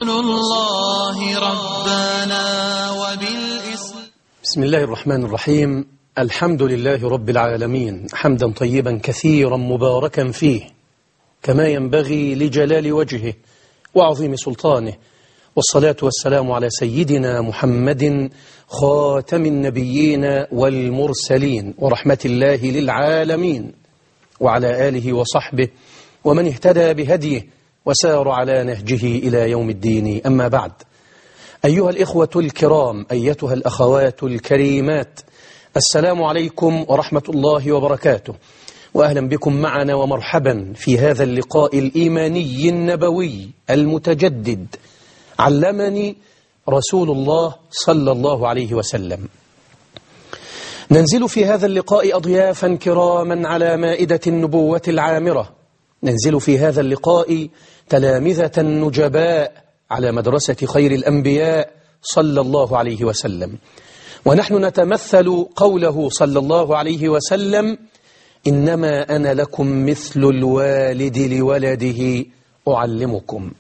الله ربنا وبالإسلام. بسم الله الرحمن الرحيم. الحمد لله رب العالمين، حمدا طيبا كثيرا مباركا فيه كما ينبغي لجلال وجهه وعظيم سلطانه، والصلاة والسلام على سيدنا محمد خاتم النبيين والمرسلين ورحمة الله للعالمين، وعلى آله وصحبه ومن اهتدى بهديه وسار على نهجه إلى يوم الدين. أما بعد، أيها الإخوة الكرام، أيتها الأخوات الكريمات، السلام عليكم ورحمة الله وبركاته، وأهلا بكم معنا ومرحبا في هذا اللقاء الإيماني النبوي المتجدد. علمني رسول الله صلى الله عليه وسلم. ننزل في هذا اللقاء أضيافا كراما على مائدة النبوة العامرة، ننزل في هذا اللقاء تلامذة نجباء على مدرسة خير الأنبياء صلى الله عليه وسلم، ونحن نتمثل قوله صلى الله عليه وسلم: إنما أنا لكم مثل الوالد لولده أعلمكم.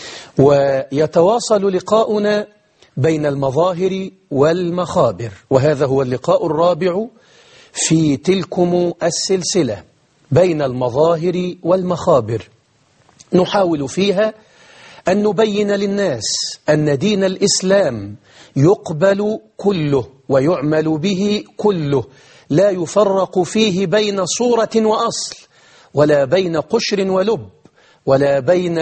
ويتواصل لقاؤنا بين المظاهر والمخابر، وهذا هو اللقاء الرابع في تلكم السلسلة بين المظاهر والمخابر. نحاول فيها أن نبين للناس أن دين الإسلام يقبل كله ويعمل به كله، لا يفرق فيه بين صورة وأصل، ولا بين قشر ولب، ولا بين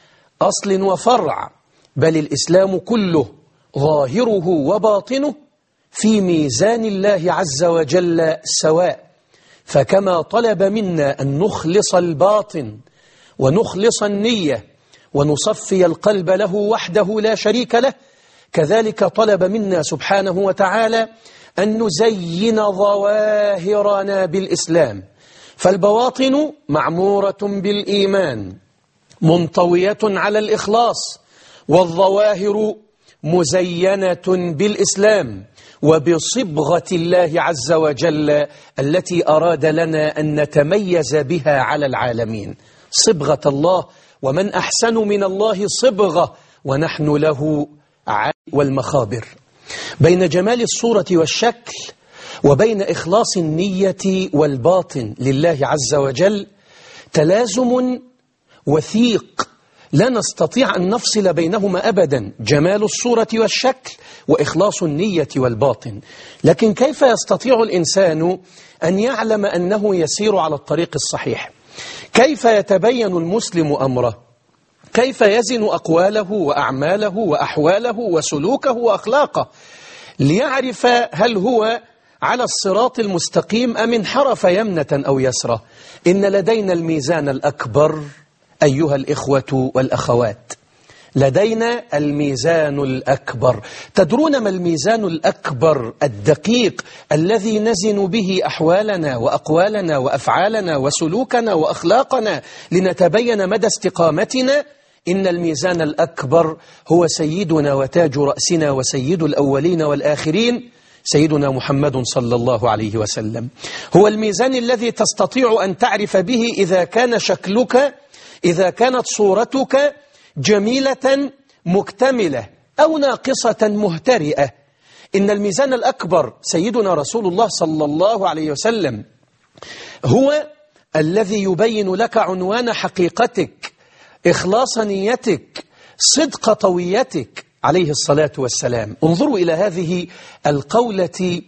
أصل وفرع، بل الإسلام كله ظاهره وباطنه في ميزان الله عز وجل سواء. فكما طلب منا أن نخلص الباطن ونخلص النية ونصفي القلب له وحده لا شريك له، كذلك طلب منا سبحانه وتعالى أن نزين ظواهرنا بالإسلام. فالبواطن معمورة بالإيمان منطوية على الإخلاص، والظواهر مزينة بالإسلام وبصبغة الله عز وجل التي أراد لنا أن نتميز بها على العالمين. صبغة الله، ومن أحسن من الله صبغة، ونحن له والمخابر. بين جمال الصورة والشكل وبين إخلاص النية والباطن لله عز وجل تلازم وثيق لا نستطيع أن نفصل بينهما أبدا، جمال الصورة والشكل وإخلاص النية والباطن. لكن كيف يستطيع الإنسان أن يعلم أنه يسير على الطريق الصحيح؟ كيف يتبين المسلم أمره؟ كيف يزن أقواله وأعماله وأحواله وسلوكه وأخلاقه ليعرف هل هو على الصراط المستقيم أم انحرف يمنة أو يسرة؟ إن لدينا الميزان الأكبر أيها الإخوة والأخوات، لدينا الميزان الأكبر. تدرون ما الميزان الأكبر الدقيق الذي نزن به أحوالنا وأقوالنا وأفعالنا وسلوكنا وأخلاقنا لنتبين مدى استقامتنا؟ إن الميزان الأكبر هو سيدنا وتاج رأسنا وسيد الأولين والآخرين، سيدنا محمد صلى الله عليه وسلم. هو الميزان الذي تستطيع أن تعرف به إذا كان شكلك، إذا كانت صورتك جميلة مكتملة أو ناقصة مهترئة. إن الميزان الأكبر سيدنا رسول الله صلى الله عليه وسلم هو الذي يبين لك عنوان حقيقتك، إخلاص نيتك، صدق طويتك عليه الصلاة والسلام. انظروا إلى هذه القولة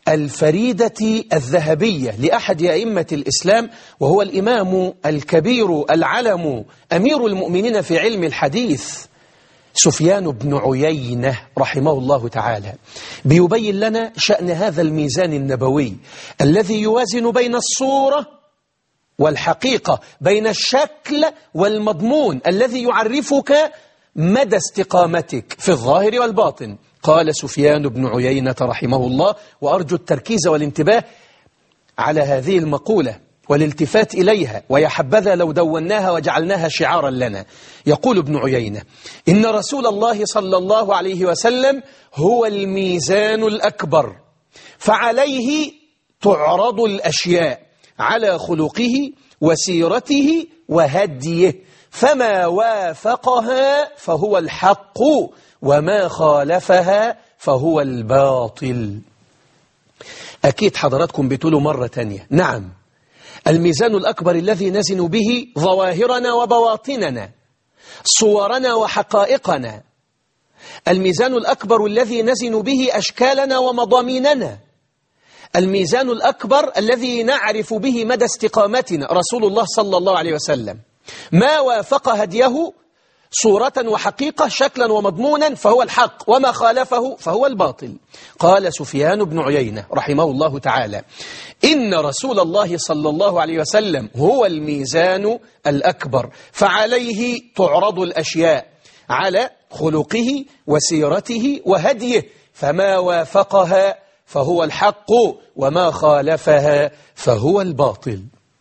الفريدة الذهبية لأحد أئمة الإسلام، وهو الإمام الكبير العلم أمير المؤمنين في علم الحديث سفيان بن عيينة رحمه الله تعالى، بيبين لنا شأن هذا الميزان النبوي الذي يوازن بين الصورة والحقيقة، بين الشكل والمضمون، الذي يعرفك مدى استقامتك في الظاهر والباطن. قال سفيان بن عيينة رحمه الله، وأرجو التركيز والانتباه على هذه المقولة والالتفات إليها، ويا حبذا لو دوناها وجعلناها شعارا لنا. يقول ابن عيينة: إن رسول الله صلى الله عليه وسلم هو الميزان الأكبر، فعليه تعرض الأشياء على خلقه وسيرته وهديه، فما وافقها فهو الحق وما خالفها فهو الباطل. أكيد حضراتكم بتقولوا مرة تانية نعم، الميزان الأكبر الذي نزن به ظواهرنا وبواطننا، صورنا وحقائقنا، الميزان الأكبر الذي نزن به أشكالنا ومضاميننا، الميزان الأكبر الذي نعرف به مدى استقامتنا رسول الله صلى الله عليه وسلم. ما وافق هديه صورة وحقيقة شكلا ومضمونا فهو الحق، وما خالفه فهو الباطل. قال سفيان بن عيينة رحمه الله تعالى: إن رسول الله صلى الله عليه وسلم هو الميزان الأكبر، فعليه تعرض الأشياء على خلقه وسيرته وهديه، فما وافقها فهو الحق وما خالفها فهو الباطل.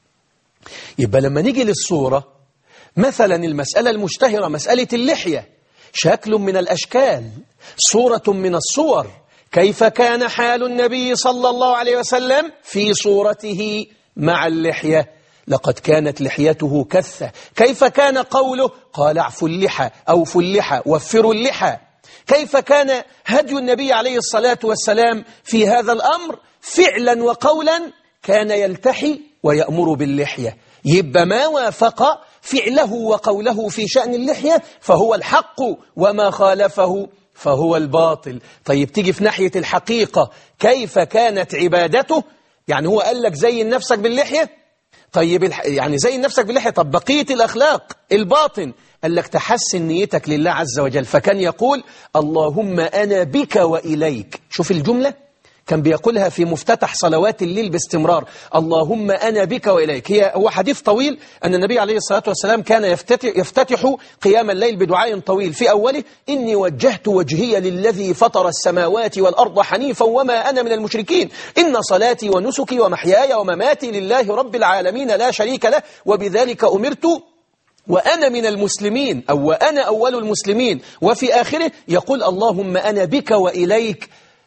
يبقى لما نيجي للصورة، مثلا المسألة المشتهرة مسألة اللحية، شكل من الأشكال، صورة من الصور. كيف كان حال النبي صلى الله عليه وسلم في صورته مع اللحية؟ لقد كانت لحيته كثة. كيف كان قوله؟ قال اعفوا اللحى، أوفوا اللحى، وفروا اللحى. كيف كان هدي النبي عليه الصلاة والسلام في هذا الأمر؟ فعلا وقولا كان يلتحي ويأمر باللحية. يبقى ما وافق فعله وقوله في شأن اللحية فهو الحق، وما خالفه فهو الباطل. طيب تيجي في ناحية الحقيقة، كيف كانت عبادته؟ يعني هو قال لك زين نفسك باللحية، طيب يعني زين نفسك باللحية، طب بقية الأخلاق الباطن قال لك تحسن نيتك لله عز وجل، فكان يقول اللهم أنا بك وإليك. شوف الجملة كان بيقولها في مفتتح صلوات الليل باستمرار، اللهم أنا بك وإليك. هو حديث طويل أن النبي عليه الصلاة والسلام كان يفتتح قيام الليل بدعاء طويل في أوله: إني وجهت وجهي للذي فطر السماوات والأرض حنيفا وما أنا من المشركين، إن صلاتي ونسكي ومحياي ومماتي لله رب العالمين لا شريك له وبذلك أمرت وأنا من المسلمين، أو وأنا أول المسلمين. وفي آخره يقول اللهم أنا بك وإليك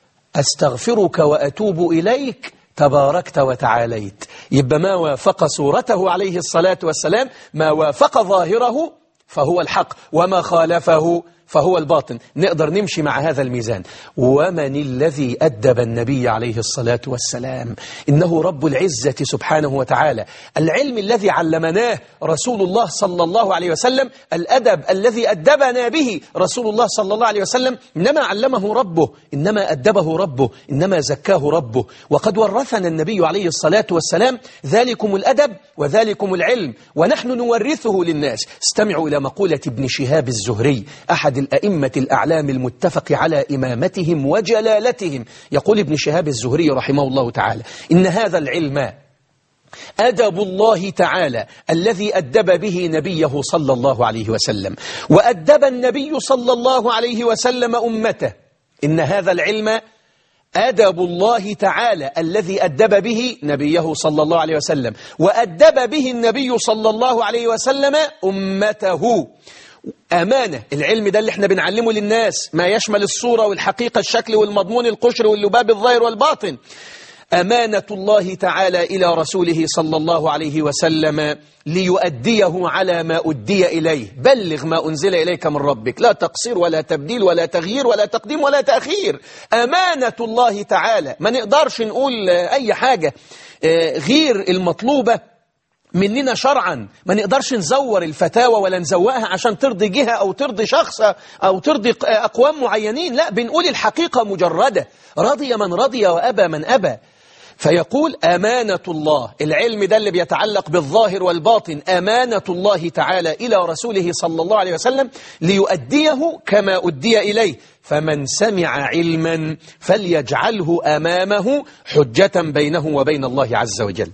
أستغفرك وأتوب إليك تباركت وتعاليت. يبقى ما وافق صورته عليه الصلاة والسلام، ما وافق ظاهره فهو الحق، وما خالفه فهو الباطن. نقدر نمشي مع هذا الميزان. ومن الذي أدب النبي عليه الصلاة والسلام؟ إنه رب العزة سبحانه وتعالى. العلم الذي علمناه رسول الله صلى الله عليه وسلم، الأدب الذي أدبنا به رسول الله صلى الله عليه وسلم، إنما علمه ربه، إنما أدبه ربه، إنما زكاه ربه. وقد ورثنا النبي عليه الصلاة والسلام ذلكم الأدب وذلكم العلم، ونحن نورثه للناس. استمعوا إلى مقولة ابن شهاب الزهري، أحد الأئمة الأعلام المتفق على إمامتهم وجلالتهم. يقول ابن شهاب الزهري رحمه الله تعالى: إن هذا العلم أدب الله تعالى الذي أدب به نبيه صلى الله عليه وسلم، وأدب النبي صلى الله عليه وسلم أمته. إن هذا العلم أدب الله تعالى الذي أدب به نبيه صلى الله عليه وسلم، وأدب به النبي صلى الله عليه وسلم أمته. أمانة، العلم ده اللي احنا بنعلمه للناس، ما يشمل الصورة والحقيقة، الشكل والمضمون، القشر واللباب، الظاهر والباطن. أمانة الله تعالى إلى رسوله صلى الله عليه وسلم ليؤديه على ما أدي إليه. بلغ ما أنزل إليك من ربك، لا تقصير ولا تبديل ولا تغيير ولا تقديم ولا تأخير. أمانة الله تعالى، ما نقدرش نقول أي حاجة غير المطلوبة مننا شرعا، ما نقدرش نزور الفتاوى ولا نزوقها عشان ترضي جهة أو ترضي شخص أو ترضي أقوام معينين. لا، بنقول الحقيقة مجردة، رضي من رضي وأبى من أبى. فيقول أمانة الله، العلم ده اللي بيتعلق بالظاهر والباطن، أمانة الله تعالى إلى رسوله صلى الله عليه وسلم ليؤديه كما أدي إليه. فمن سمع علما فليجعله أمامه حجة بينه وبين الله عز وجل.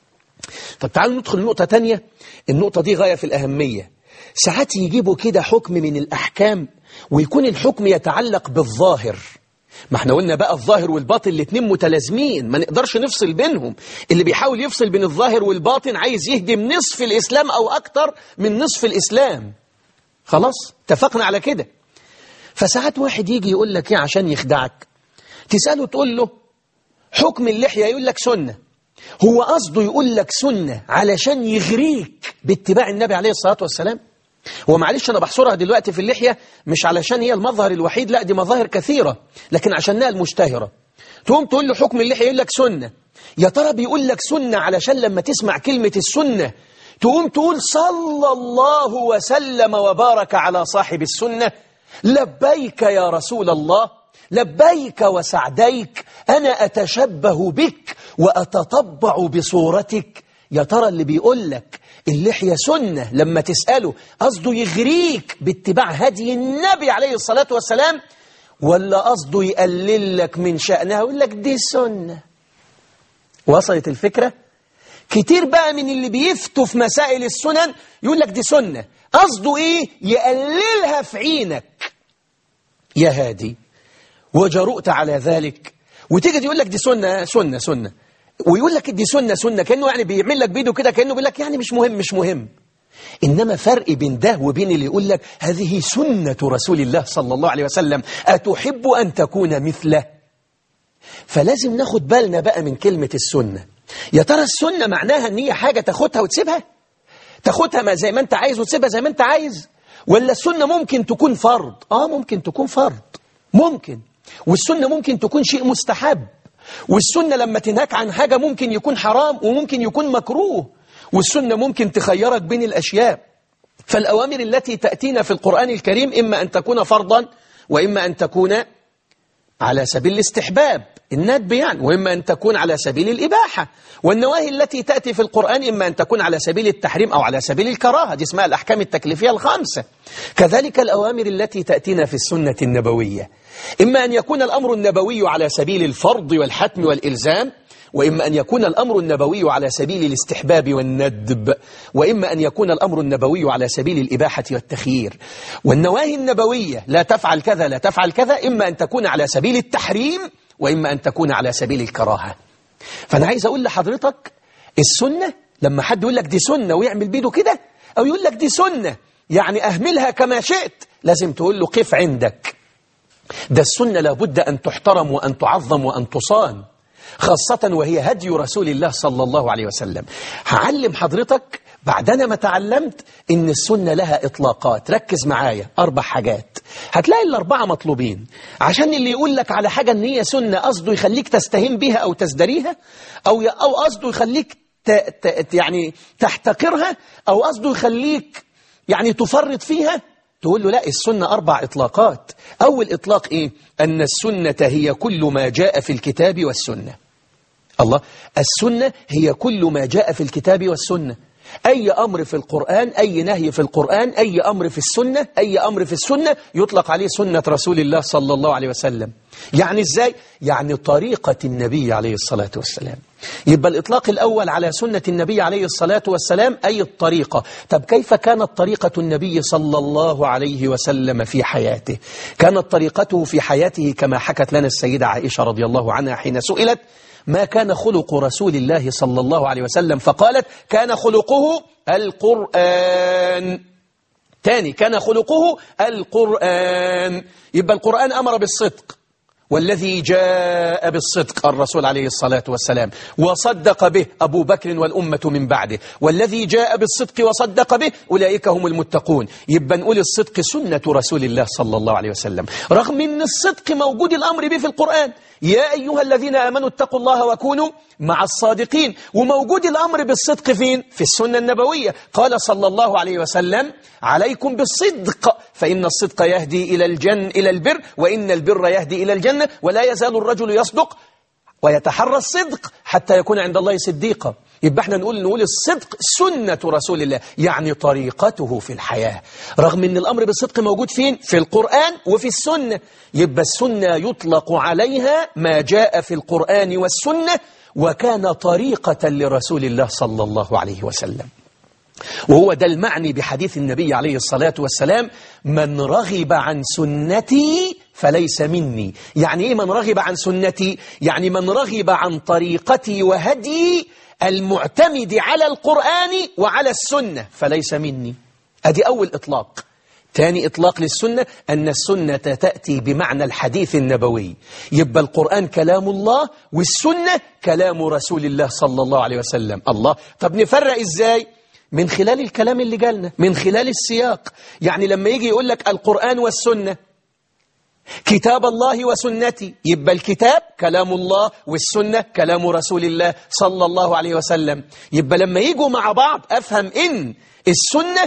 طب تعالوا ندخل نقطة تانية، النقطة دي غاية في الأهمية. ساعات يجيبوا كده حكم من الأحكام ويكون الحكم يتعلق بالظاهر. ما احنا قلنا بقى الظاهر والباطن الاتنين متلازمين، ما نقدرش نفصل بينهم. اللي بيحاول يفصل بين الظاهر والباطن عايز يهدم نصف الإسلام أو أكتر من نصف الإسلام. خلاص اتفقنا على كده. فساعات واحد يجي يقول لك ايه عشان يخدعك، تسأله تقول له حكم اللحية، يقول لك سنة. هو قصده يقول لك سنة علشان يغريك باتباع النبي عليه الصلاة والسلام؟ ومعلش أنا بحصرها دلوقتي في اللحية مش علشان هي المظهر الوحيد، لا دي مظاهر كثيرة، لكن عشانها المشتهرة. تقوم تقول له حكم اللحية يقول لك سنة. يا ترى بيقول لك سنة علشان لما تسمع كلمة السنة تقوم تقول صلى الله وسلم وبارك على صاحب السنة؟ لبيك يا رسول الله، لبيك وسعديك، أنا أتشبه بك وأتطبع بصورتك. يا ترى اللي بيقول لك اللحية سنة لما تسأله قصده يغريك باتباع هدي النبي عليه الصلاة والسلام، ولا قصده يقلل لك من شأنها ويقول لك دي سنة؟ وصلت الفكرة؟ كتير بقى من اللي بيفتوا في مسائل السنن يقول لك دي سنة، قصده إيه؟ يقللها في عينك يا هادي، وجرؤت على ذلك. وتيجي يقول لك دي سنة سنة سنة، ويقول لك دي سنة سنة، كأنه يعني بيعمل لك بيده كده، كأنه بيقول لك يعني مش مهم مش مهم. إنما فرق بين ده وبين اللي يقول لك هذه سنة رسول الله صلى الله عليه وسلم أتحب أن تكون مثله؟ فلازم ناخد بالنا بقى من كلمة السنة. يا ترى السنة معناها أن هي حاجة تاخدها وتسيبها؟ تاخدها زي ما أنت عايز وتسيبها زي ما أنت عايز؟ ولا السنة ممكن تكون فرض؟ ممكن تكون فرض، ممكن. والسنة ممكن تكون شيء مستحب، والسنة لما تنهاك عن حاجة ممكن يكون حرام وممكن يكون مكروه، والسنة ممكن تخيرك بين الأشياء. فالأوامر التي تأتينا في القرآن الكريم إما أن تكون فرضا وإما أن تكون على سبيل الاستحباب الندب يعني، وإما أن تكون على سبيل الإباحة. والنواهي التي تأتي في القرآن إما أن تكون على سبيل التحريم أو على سبيل الكراهة، دي اسمها الأحكام التكليفية الخمسة. كذلك الأوامر التي تأتينا في السنة النبوية إما أن يكون الأمر النبوي على سبيل الفرض والحتم والإلزام، وإما أن يكون الأمر النبوي على سبيل الاستحباب والندب، وإما أن يكون الأمر النبوي على سبيل الإباحة والتخيير. والنواهي النبوية لا تفعل كذا لا تفعل كذا إما أن تكون على سبيل التحريم وإما أن تكون على سبيل الكراهة. فأنا عايز أقول لحضرتك السنة لما حد يقول لك دي سنة ويعمل بيده كده، أو يقول لك دي سنة يعني أهملها كما شئت، لازم تقول له قف عندك. ده السنة لابد أن تحترم وأن تعظم وأن تصان، خاصة وهي هدي رسول الله صلى الله عليه وسلم. هعلم حضرتك بعدنا ما تعلمت إن السنة لها إطلاقات. ركز معايا 4 حاجات، هتلاقي الأربعة مطلوبين. عشان اللي يقول لك على حاجة إن هي سنة قصده يخليك تستهين بها أو تزدريها، أو قصده يخليك يعني تحتقرها، أو قصده يخليك يعني تفرط فيها، تقول له لا، السنة 4 إطلاقات. أول إطلاق إيه؟ أن السنة هي كل ما جاء في الكتاب والسنة. الله، السنة هي كل ما جاء في الكتاب والسنة. أي أمر في القرآن، أي نهي في القرآن، أي أمر في السنة، أي أمر في السنة يطلق عليه سنة رسول الله صلى الله عليه وسلم. يعني إزاي؟ يعني طريقة النبي عليه الصلاة والسلام. يبقى الإطلاق الأول على سنة النبي عليه الصلاة والسلام أي الطريقة. طب كيف كانت طريقة النبي صلى الله عليه وسلم في حياته؟ كانت طريقته في حياته كما حكت لنا السيدة عائشة رضي الله عنها حين سئلت ما كان خلق رسول الله صلى الله عليه وسلم، فقالت كان خلقه القرآن. تاني، كان خلقه القرآن. يبقى القرآن أمر بالصدق، والذي جاء بالصدق الرسول عليه الصلاة والسلام وصدق به أبو بكر والأمة من بعده، والذي جاء بالصدق وصدق به أولئك هم المتقون. يبقى نقول الصدق سنة رسول الله صلى الله عليه وسلم، رغم أن الصدق موجود الأمر به في القرآن، يا أيها الذين آمنوا اتقوا الله وكونوا مع الصادقين. وموجود الأمر بالصدق فين؟ في السنة النبوية. قال صلى الله عليه وسلم عليكم بالصدق فإن الصدق يهدي إلى البر، وإن البر يهدي إلى الجنة، ولا يزال الرجل يصدق ويتحرى الصدق حتى يكون عند الله صديقا. يبقى احنا نقول الصدق سنة رسول الله، يعني طريقته في الحياة، رغم ان الأمر بالصدق موجود فين؟ في القرآن وفي السنة. يبقى السنة يطلق عليها ما جاء في القرآن والسنة، وكان طريقة لرسول الله صلى الله عليه وسلم. وهو ده المعني بحديث النبي عليه الصلاة والسلام من رغب عن سنتي فليس مني. يعني ايه من رغب عن سنتي؟ يعني من رغب عن طريقتي وهدي المعتمد على القرآن وعلى السنة فليس مني. ادي أول إطلاق. ثاني إطلاق للسنة أن السنة تأتي بمعنى الحديث النبوي، يبقى القرآن كلام الله والسنة كلام رسول الله صلى الله عليه وسلم. الله، طب نفرق إزاي؟ من خلال الكلام اللي جالنا، من خلال السياق. يعني لما يجي يقول لك القرآن والسنة، كتاب الله وسنتي، يبقى الكتاب كلام الله والسنة كلام رسول الله صلى الله عليه وسلم. يبقى لما يجوا مع بعض أفهم إن السنة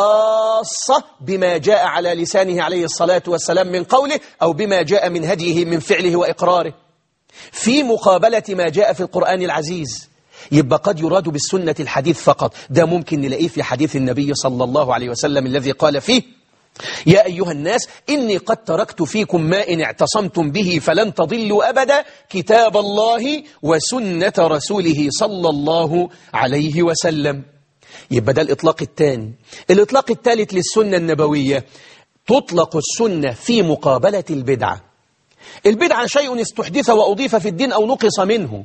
خاصة بما جاء على لسانه عليه الصلاة والسلام من قوله، أو بما جاء من هديه من فعله وإقراره، في مقابلة ما جاء في القرآن العزيز. يبقى قد يراد بالسنة الحديث فقط، ده ممكن نلاقيه في حديث النبي صلى الله عليه وسلم الذي قال فيه: يا أيها الناس إني قد تركت فيكم ما إن اعتصمتم به فلن تضلوا أبدا، كتاب الله وسنة رسوله صلى الله عليه وسلم. يبقى ده الإطلاق الثاني. الإطلاق الثالث للسنة النبوية، تطلق السنة في مقابلة البدعة. البدعة شيء استحدث وأضيف في الدين أو نقص منه.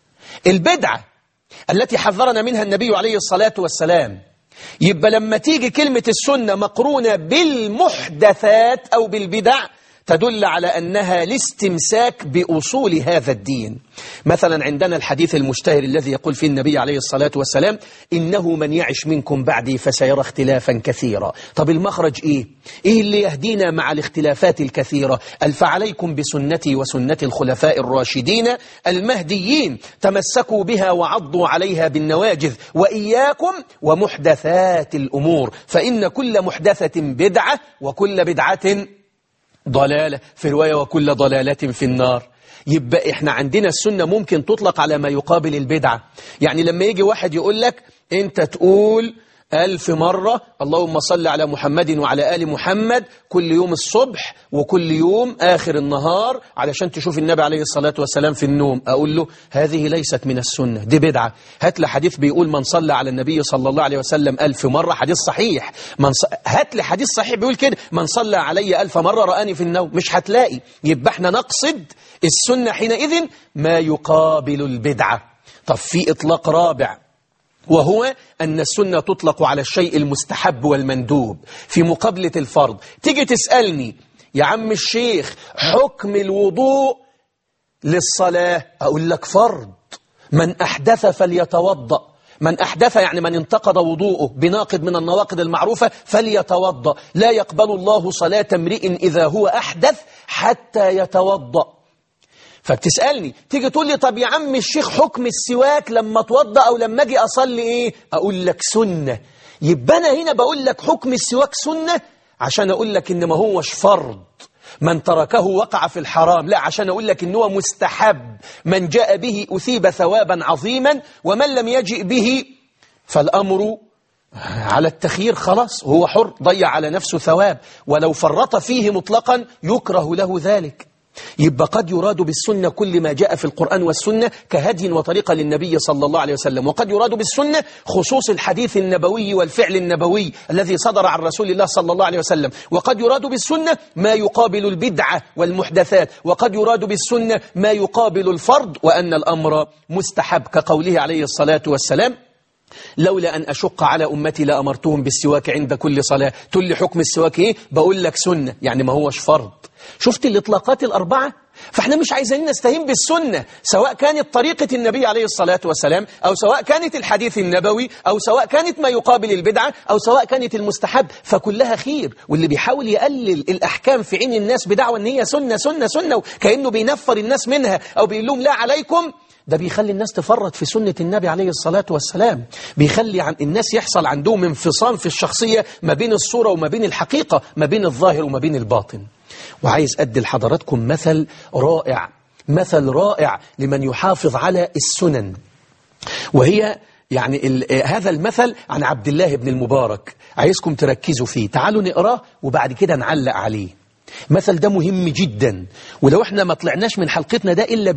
البدعة التي حذرنا منها النبي عليه الصلاة والسلام. يبقى لما تيجي كلمة السنة مقرونة بالمحدثات أو بالبدع تدل على أنها الاستمساك بأصول هذا الدين. مثلا عندنا الحديث المشتهر الذي يقول فيه النبي عليه الصلاة والسلام: إنه من يعش منكم بعدي فسيرى اختلافا كثيرا. طب المخرج إيه؟ إيه اللي يهدينا مع الاختلافات الكثيرة؟ فعليكم بسنتي وسنة الخلفاء الراشدين المهديين، تمسكوا بها وعضوا عليها بالنواجذ، وإياكم ومحدثات الأمور، فإن كل محدثة بدعة وكل بدعة ضلالة، في رواية وكل ضلالة في النار. يبقى احنا عندنا السنة ممكن تطلق على ما يقابل البدعة. يعني لما يجي واحد يقول لك انت تقول 1000 مرة اللهم صل على محمد وعلى آل محمد كل يوم الصبح وكل يوم آخر النهار علشان تشوف النبي عليه الصلاة والسلام في النوم، أقول له هذه ليست من السنة، دي بدعة. هات لي حديث بيقول من صلى على النبي صلى الله عليه وسلم 1000 مرة، حديث صحيح. هات لي حديث صحيح بيقول كده: من صلى علي 1000 مرة رآني في النوم. مش هتلاقي. يبقى احنا نقصد السنة حينئذ ما يقابل البدعة. طب في إطلاق رابع، وهو أن السنة تطلق على الشيء المستحب والمندوب في مقابلة الفرض. تيجي تسألني يا عم الشيخ حكم الوضوء للصلاة، أقول لك فرض. من أحدث فليتوضأ. من أحدث يعني من انتقض وضوءه بناقض من النواقض المعروفة فليتوضأ. لا يقبل الله صلاة امرئ إذا هو أحدث حتى يتوضأ. فبتسألني تيجي تقول لي طب يا عم الشيخ حكم السواك لما اتوضأ أو لما أجي أصلي إيه؟ أقول لك سنة. يبقى أنا هنا بقول لك حكم السواك سنة عشان أقول لك إن ما هوش فرض من تركه وقع في الحرام، لا، عشان أقول لك إن هو مستحب، من جاء به أثيب ثوابا عظيما، ومن لم يجئ به فالأمر على التخيير، خلاص هو حر، ضيع على نفسه ثواب، ولو فرط فيه مطلقا يكره له ذلك. يبقى قد يراد بالسنة كل ما جاء في القرآن والسنة كهدي وطريقة للنبي صلى الله عليه وسلم، وقد يراد بالسنة خصوص الحديث النبوي والفعل النبوي الذي صدر عن رسول الله صلى الله عليه وسلم، وقد يراد بالسنة ما يقابل البدعة والمحدثات، وقد يراد بالسنة ما يقابل الفرض وأن الأمر مستحب، كقوله عليه الصلاة والسلام: لولا أن أشق على أمتي لأمرتهم بالسواك عند كل صلاة. تقول لي حكم السواك إيه؟ بقول لك سنة، يعني ما هوش فرض. شفت الإطلاقات الأربعة؟ فإحنا مش عايزين نستهين بالسنة، سواء كانت طريقة النبي عليه الصلاة والسلام، أو سواء كانت الحديث النبوي، أو سواء كانت ما يقابل البدعة، أو سواء كانت المستحب، فكلها خير. واللي بيحاول يقلل الأحكام في عين الناس بدعوة أن هي سنة سنة سنة كأنه بينفر الناس منها أو بيقول لهم لا عليكم، ده بيخلي الناس تفرط في سنة النبي عليه الصلاة والسلام، بيخلي عن الناس يحصل عندهم انفصام في الشخصية ما بين الصورة وما بين الحقيقة، ما بين الظاهر وما بين الباطن. وعايز أدي لحضراتكم مثل رائع، مثل رائع لمن يحافظ على السنن، وهي يعني هذا المثل عن عبد الله بن المبارك. عايزكم تركزوا فيه، تعالوا نقراه وبعد كده نعلق عليه. مثل ده مهم جدا، ولو احنا ما طلعناش من حلقتنا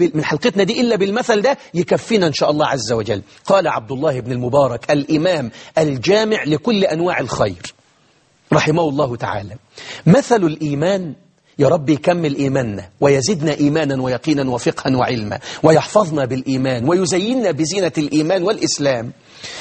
دي إلا بالمثل ده يكفينا إن شاء الله عز وجل. قال عبد الله بن المبارك الإمام الجامع لكل أنواع الخير رحمه الله تعالى: مثل الإيمان، يا رب يكمل إيماننا ويزدنا إيمانا ويقينا وفقها وعلما ويحفظنا بالإيمان ويزيننا بزينة الإيمان والإسلام.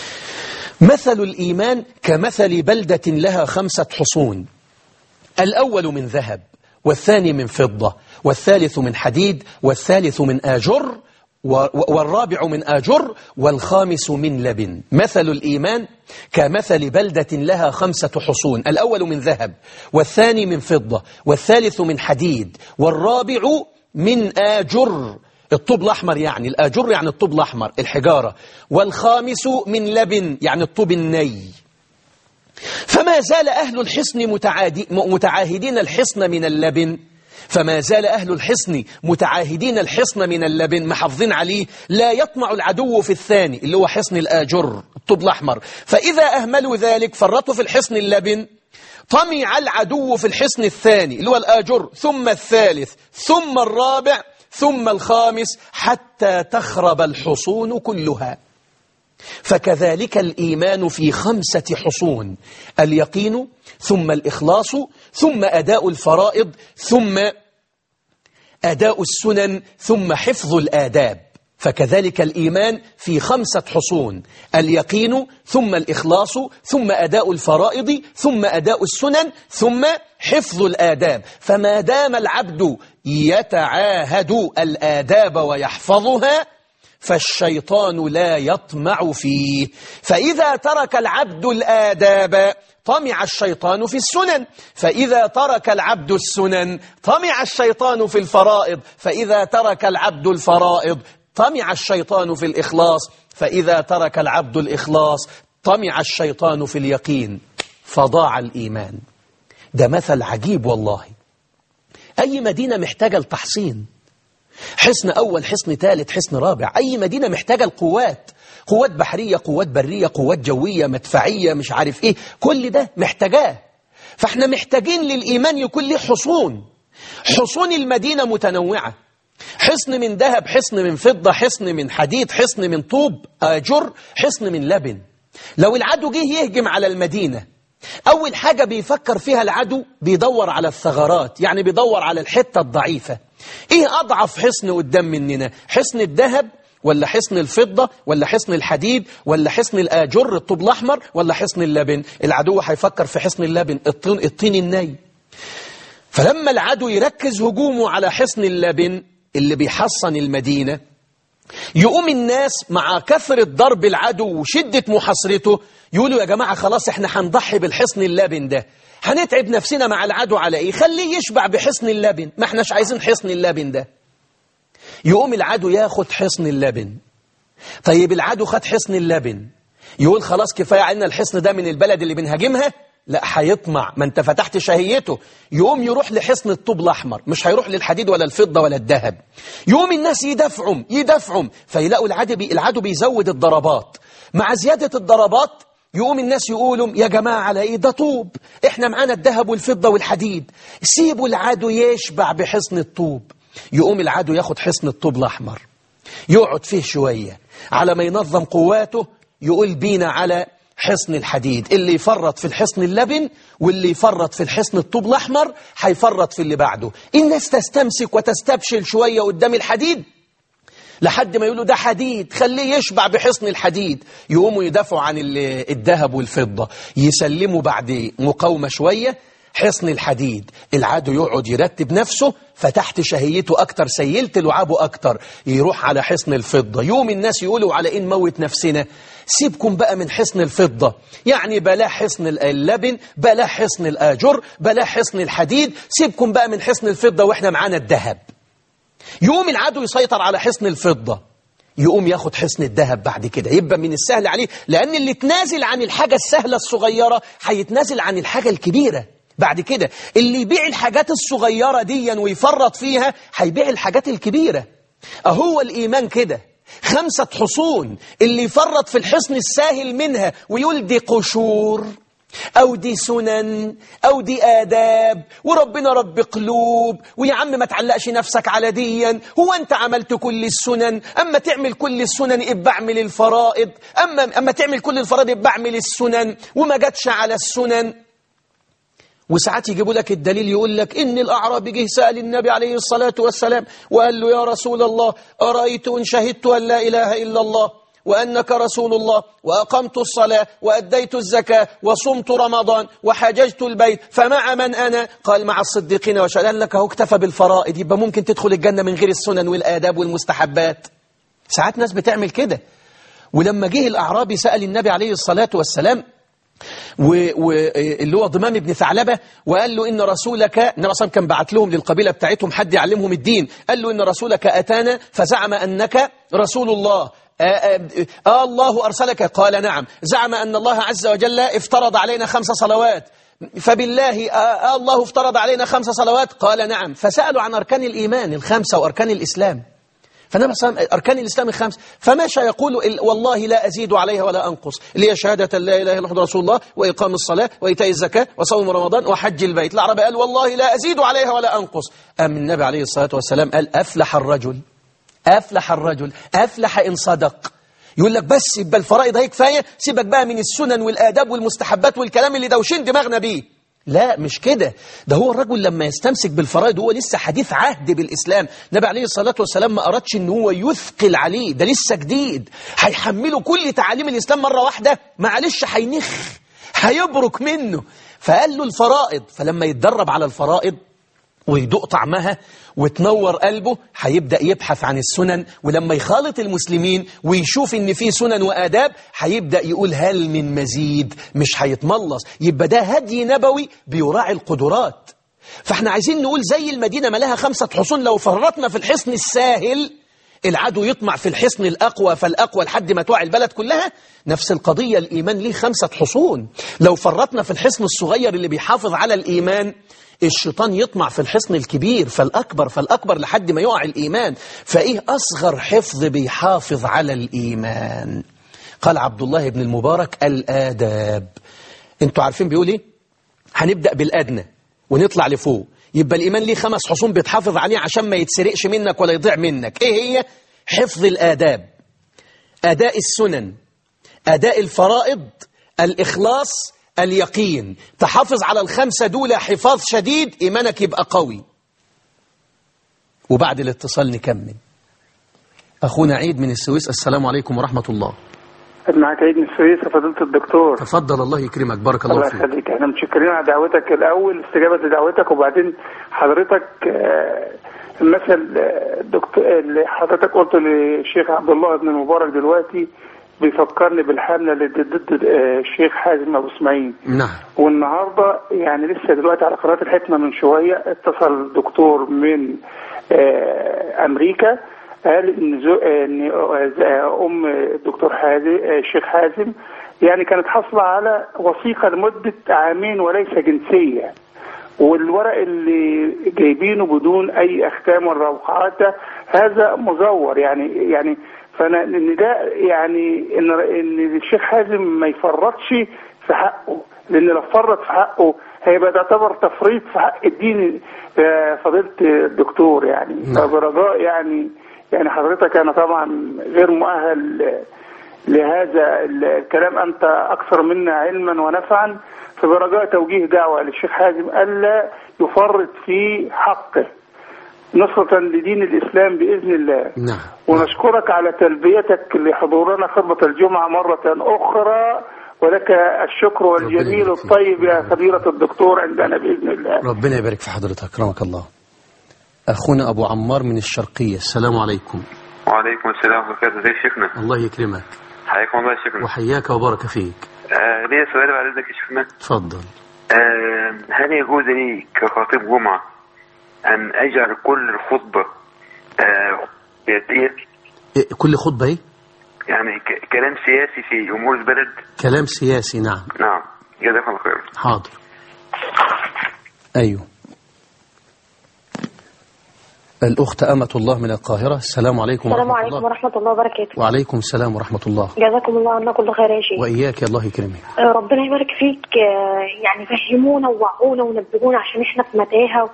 مثل الإيمان كمثل بلدة لها 5 حصون، الأول من ذهب، والثاني من فضة، والثالث من حديد، والثالث من آجر، والرابع من آجر، والخامس من لبن. مثل الإيمان كمثل بلدة لها 5 حصون، الأول من ذهب، والثاني من فضة، والثالث من حديد، والرابع من آجر، الطوب الأحمر، يعني الآجر يعني الطوب الأحمر الحجارة، والخامس من لبن يعني الطوب الني. فما زال أهل الحصن متعاهدين الحصن من اللبن، فما زال أهل الحصن متعاهدين الحصن من اللبن، محافظين عليه، لا يطمع العدو في الثاني اللي هو حصن الآجر الطوب الأحمر. فإذا أهملوا ذلك فرطوا في الحصن اللبن، طمع العدو في الحصن الثاني اللي هو الآجر، ثم الثالث، ثم الرابع، ثم الخامس، حتى تخرب الحصون كلها. فكذلك الإيمان في 5 حصون: اليقين، ثم الإخلاص، ثم أداء الفرائض، ثم أداء السنن، ثم حفظ الآداب. فكذلك الإيمان في 5 حصون: اليقين، ثم الإخلاص، ثم أداء الفرائض، ثم أداء السنن، ثم حفظ الآداب. فما دام العبد يتعاهد الآداب ويحفظها فالشيطان لا يطمع فيه. فإذا ترك العبد الآداب طمع الشيطان في السنن، فإذا ترك العبد السنن طمع الشيطان في الفرائض، فإذا ترك العبد الفرائض طمع الشيطان في الإخلاص، فإذا ترك العبد الإخلاص طمع الشيطان في اليقين، فضاع الإيمان. ده مثل عجيب والله. أي مدينة محتاجة التحصين، حصن أول، حصن ثالث، حصن رابع. أي مدينة محتاجة القوات، قوات بحرية، قوات برية، قوات جوية، مدفعية، مش عارف إيه، كل ده محتاجاه. فإحنا محتاجين للإيمان يكون له حصون. حصون المدينة متنوعة: حصن من ذهب، حصن من فضة، حصن من حديد، حصن من طوب آجر، حصن من لبن. لو العدو جه يهجم على المدينة، أول حاجة بيفكر فيها العدو بيدور على الثغرات، يعني بيدور على الحتة الضعيفة. إيه أضعف حصن قدام مننا؟ حصن الذهب، ولا حصن الفضة، ولا حصن الحديد، ولا حصن الآجر الطوب الأحمر، ولا حصن اللبن؟ العدو هيفكر في حصن اللبن، الطين الني. فلما العدو يركز هجومه على حصن اللبن اللي بيحصن المدينة، يقوم الناس مع كثرة ضرب العدو وشدة محاصرته يقولوا يا جماعة خلاص احنا هنضحي بالحصن اللبن ده، هنتعب نفسنا مع العدو على ايه؟ خليه يشبع بحصن اللبن، ما احناش عايزين حصن اللبن ده. يقوم العدو ياخد حصن اللبن. طيب العدو خد حصن اللبن، يقول خلاص كفاية علينا الحصن ده من البلد اللي بنهاجمها؟ لا، هيطمع، ما انت فتحت شهيته، يقوم يروح لحصن الطوب الأحمر، مش هيروح للحديد ولا الفضة ولا الذهب. يقوم الناس يدفعهم فيلاقوا العدو بيزود الضربات. مع زيادة الضربات يقوم الناس يقولوا يا جماعة على ايه؟ ده طوب، احنا معانا الذهب والفضة والحديد، سيبوا العدو يشبع بحصن الطوب. يقوم العدو ياخد حصن الطوب الأحمر، يقعد فيه شوية على ما ينظم قواته، يقول بينا على حصن الحديد. اللي يفرط في الحصن اللبن واللي يفرط في الحصن الطوب الأحمر هيفرط في اللي بعده. الناس تستمسك وتستبشل شوية قدام الحديد لحد ما يقولوا ده حديد، خليه يشبع بحصن الحديد. يقوموا يدافعوا عن الذهب والفضة، يسلموا بعد مقاومة شوية حصن الحديد. العدو يقعد يرتب نفسه، فتحت شهيته أكتر، سيلت لعابه أكتر، يروح على حصن الفضة. يوم الناس يقولوا على إن موت نفسنا، سيبكم بقى من حصن الفضة، يعني بلا حصن اللبن، بلا حصن الآجر، بلا حصن الحديد، سيبكم بقى من حصن الفضة وإحنا معانا الذهب. يقوم العدو يسيطر على حصن الفضة، يقوم ياخد حصن الذهب بعد كده، يبقى من السهل عليه، لأن اللي تنازل عن الحاجة السهلة الصغيرة هيتنازل عن الحاجة الكبيرة بعد كده. اللي يبيع الحاجات الصغيرة دي ويفرط فيها هيبيع الحاجات الكبيرة. أهو الإيمان كده، 5 حصون، اللي يفرط في الحصن الساهل منها ويقول دي قشور أو دي سنن أو دي آداب وربنا رب قلوب، ويا عم ما تعلقش نفسك على ديا، هو أنت عملت كل السنن؟ أما تعمل كل السنن ابقى اعمل الفرائض، أما تعمل كل الفرائض ابقى اعمل السنن، وما جاتش على السنن. وساعات يجيبوا لك الدليل، يقول لك إن الأعرابي جه سأل النبي عليه الصلاة والسلام وقال له يا رسول الله أرأيت إن شهدت أن لا إله إلا الله وأنك رسول الله وأقمت الصلاة وأديت الزكاة وصمت رمضان وحججت البيت فمع من أنا؟ قال مع الصديقين. وشأن لك هو اكتفى بالفرائض، يبقى ممكن تدخل الجنة من غير السنن والآداب والمستحبات. ساعات ناس بتعمل كده. ولما جه الأعرابي سأل النبي عليه الصلاة والسلام واللي هو ضمام بن ثعلبة وقال له إن رسولك، النبي صلى كان بعت لهم للقبيلة بتاعتهم حد يعلمهم الدين، قال له إن رسولك أتانا فزعم أنك رسول الله، الله أرسلك؟ قال نعم. زعم أن الله عز وجل افترض علينا 5 صلوات، فبالله الله افترض علينا 5 صلوات؟ قال نعم. فسألوا عن أركان الإيمان 5 وأركان الإسلام، فالنبي صلى الله عليه وسلم أركان الإسلام 5، فماشى يقول والله لا أزيد عليها ولا أنقص، اللي هي شهادة لا إله إلا الله رسول الله وإقام الصلاة وإيتاء الزكاة وصوم رمضان وحج البيت. الأعرابي قال والله لا أزيد عليها ولا أنقص. أم النبي عليه الصلاة والسلام قال أفلح الرجل، أفلح الرجل، أفلح إن صدق. يقول لك بس يبقى الفرائض هي كفاية، سيبك بقى من السنن والآداب والمستحبات والكلام اللي دوشين دماغنا بيه. لا مش كده، ده هو الرجل لما يستمسك بالفرائض هو لسه حديث عهد بالإسلام. النبي عليه الصلاة والسلام ما أردش إن هو يثقل عليه، ده لسه جديد، هيحمله كل تعاليم الإسلام مرة واحدة، معلش هينخ، هيبرك منه. فقال له الفرائض، فلما يتدرب على الفرائض ويدوق طعمها وتنور قلبه هيبدأ يبحث عن السنن، ولما يخالط المسلمين ويشوف ان في سنن وآداب هيبدأ يقول هل من مزيد، مش هيتملص. يبقى ده هدي نبوي بيراعي القدرات. فاحنا عايزين نقول زي المدينة ما لها 5 حصون، لو فرطنا في الحصن الساهل العدو يطمع في الحصن الأقوى فالأقوى لحد ما توعي البلد كلها. نفس القضية الإيمان ليه 5 حصون، لو فرطنا في الحصن الصغير اللي بيحافظ على الإيمان الشيطان يطمع في الحصن الكبير فالأكبر فالأكبر لحد ما يقع الإيمان. فإيه أصغر حفظ بيحافظ على الإيمان؟ قال عبد الله بن المبارك الآداب. انتوا عارفين بيقول ايه؟ هنبدأ بالأدنى ونطلع لفوق. يبقى الإيمان ليه 5 حصون بيتحافظ عليه عشان ما يتسرقش منك ولا يضيع منك. ايه هي؟ حفظ الآداب، أداء السنن، أداء الفرائض، الإخلاص، اليقين. تحافظ على ال5 دول حفاظ شديد، إيمانك يبقى قوي. وبعد الاتصال نكمل. أخونا عيد من السويس، السلام عليكم ورحمة الله. معك عيد من السويس يا فضيلة الدكتور. تفضل، الله يكرمك، بارك الله فيك. الله يخليك، احنا متشكرين على دعوتك الأول، استجابة لدعوتك، وبعدين حضرتك المثل الدكتور اللي حضرتك قلته للشيخ عبد الله بن المبارك دلوقتي بيفكرني بالحملة اللي ضد الشيخ حازم أبو اسماعيل. نعم. والنهاردة يعني لسه دلوقتي على قناة الحكمة من شوية اتصل دكتور من أمريكا، قال إن أم الدكتور الشيخ حازم يعني كانت حاصلة على وثيقة لمدة 2 عام وليس جنسية، والورق اللي جايبينه بدون أي أختام ولا روقعات هذا مزور. يعني فأنا إن ده يعني إن الشيخ حازم ما يفرطش في حقه، لأن لو فرط في حقه هيبقى ده يعتبر تفريط في حق الدين فضيلة الدكتور يعني. فبرجاء يعني حضرتك أنا طبعا غير مؤهل لهذا الكلام، أنت أكثر منا علما ونفعا، فبرجاء توجيه دعوة للشيخ حازم ألا يفرط في حقه نصرة لدين الإسلام بإذن الله. نعم. ونشكرك على تلبيتك لحضورنا خطبة الجمعة مرة أخرى، ولك الشكر والجميل الطيب يا فضيلة الدكتور عندنا بإذن الله. ربنا يبارك في حضرتك، رحمك الله. أخونا أبو عمار من الشرقية، السلام عليكم. وعليكم السلام ورحمة الله وبركاته. شيخنا الله يكرمك. حياكم الله يا شيخنا. وحياك وبارك فيك. ليه سؤال بعد إذنك يا شيخنا؟ تفضل. هل يجوز لي كخطيب جمعة أن أجعل كل خطبة سياسية؟ كل خطبة إيه؟ يعني كلام سياسي في أمور البلد. كلام سياسي، نعم. نعم، جزاك الله خير. حاضر. أيوه. الأخت أمة الله من القاهرة، السلام عليكم ورحمة الله. السلام عليكم ورحمة الله وبركاته. وعليكم السلام ورحمة الله. جزاكم الله عنا كل خير يا شيخ. وإياك، الله يكرمك. ربنا يبارك فيك. يعني فهمونا ووعونا ونبهونا عشان احنا في متاهة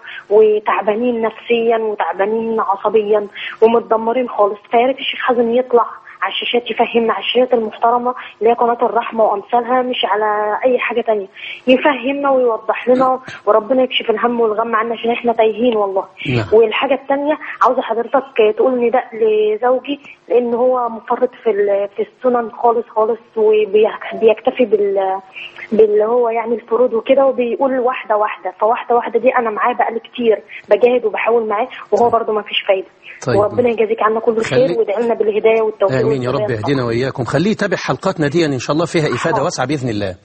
وتعبانين نفسيا وتعبانين عصبيا ومتدمرين خالص. فياريت الشيخ حازم يطلع على الشاشات، يفهمنا على الشاشات المحترمة اللي هي قناة الرحمة وأمثالها، مش على أي حاجة تانية، يفهمنا ويوضح لنا وربنا يكشف الهم والغم عنا عشان احنا تايهين والله. والحاجة التانية عاوزة حضرتك تقول نداء لزوجي، لأن هو مفرط في السنن خالص خالص، وبيكتفي باللي هو يعني الفروض وكده، وبيقول واحدة واحدة، فواحدة واحدة دي أنا معاه بقالي كتير بجاهد وبحاول معاه وهو برضه ما فيش فايدة. طيب. وربنا يجازيك عنا كل خير وادعي لنا بالهداية والتوفيق. آمين يا رب، يهدينا وإياكم. خليه يتابع حلقاتنا دي إن شاء الله فيها إفادة واسعة بإذن الله.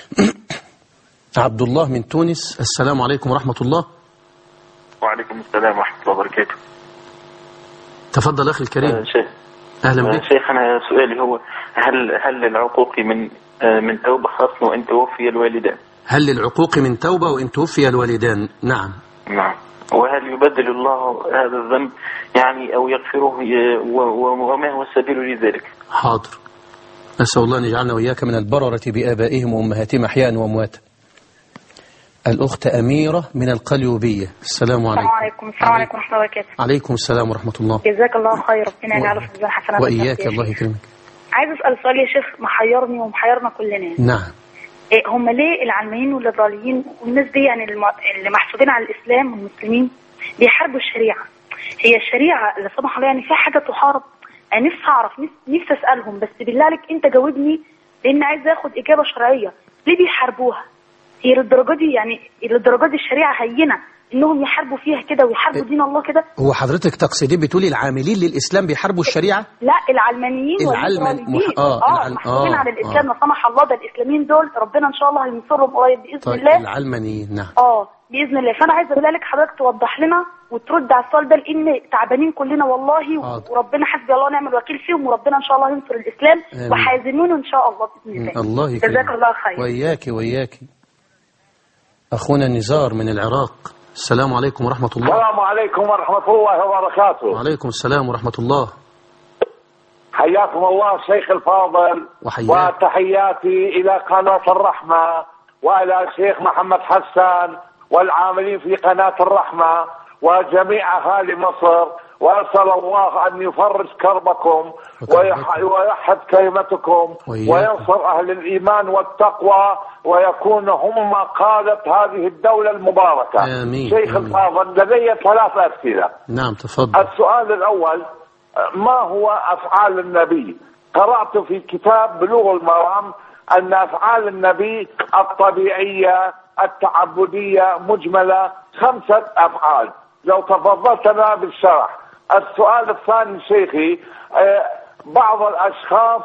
عبد الله من تونس، السلام عليكم ورحمة الله. وعليكم السلام ورحمة الله وبركاته. تفضل أخي الكريم. شيخ أهلا بك. شيخ، أنا سؤالي هو هل العقوق من توبة خاصة وإن توفي الوالدان؟ هل للعقوق من توبة وإن توفي الوالدان؟ نعم. وهل يبدل الله هذا الذنب يعني أو يغفره، وما هو السبيل لذلك؟ حاضر. نسأل الله أن يجعلنا وإياك من البررة بآبائهم وأمهاتهم أحياء وأمواتا. الأخت أميرة من القليوبية، السلام عليكم. السلام عليكم ورحمة الله وبركاته. عليكم السلام ورحمة الله. جزاك الله خير، ربنا يجعله في ميزان حسناتك. وإياك، الله يكرمك. عايز أسأل سؤال يا شيخ محيرني ومحيرنا كلنا. نعم. هم ليه العلمانيين والليبراليين والناس دي يعني اللي محسودين على الإسلام والمسلمين بيحاربوا الشريعة؟ هي الشريعة اللي سمح الله يعني فيها حاجة تحارب؟ أنا نفسي أعرف، نفسي أسألهم، بس بالله عليك أنت جاوبني، لأن عايز أخد إجابة شرعية. ليه بيحاربوها؟ هي للدرجة دي يعني للدرجة دي الشريعة هينة إنهم يحاربوا فيها كده ويحاربوا دين الله كده؟ هو حضرتك تقصدين بتقولي العاملين للإسلام بيحاربوا الشريعة؟ لا، العلمانيين محسوبين على الإسلام لا سمح الله. ده الإسلاميين دول ربنا إن شاء الله هينصرهم قريب بإذن الله. العلمانيين نعم. بإذن الله. فأنا عايزة بالله عليك حضرتك توضح لنا وترد على السؤال ده، لأن تعبانين كلنا والله. وربنا حسبي الله ونعم الوكيل فيهم، وربنا إن شاء الله ينصر الإسلام وحازمينه إن شاء الله بإذن الله. الله يكرمك. جزاك الله خير. وإياك. أخونا نزار من العراق، السلام عليكم ورحمة الله. السلام عليكم ورحمة الله وبركاته. وعليكم السلام ورحمة الله. حياكم الله الشيخ الفاضل، وتحياتي إلى قناة الرحمة وإلى الشيخ محمد حسان والعاملين في قناة الرحمة وجميع أهالي مصر، وأسأل الله أن يفرج كربكم ويوحد كلمتكم وينصر أهل الإيمان والتقوى، ويكون هم قادة هذه الدولة المباركة. آمين. شيخ الفاضل، لدي 3 أسئلة. نعم تفضل. السؤال الأول، ما هو أفعال النبي؟ قرأت في كتاب بلوغ المرام أن أفعال النبي الطبيعية التعبدية مجملة 5 أفعال، لو تفضلتنا بالشرح. السؤال الثاني شيخي، بعض الأشخاص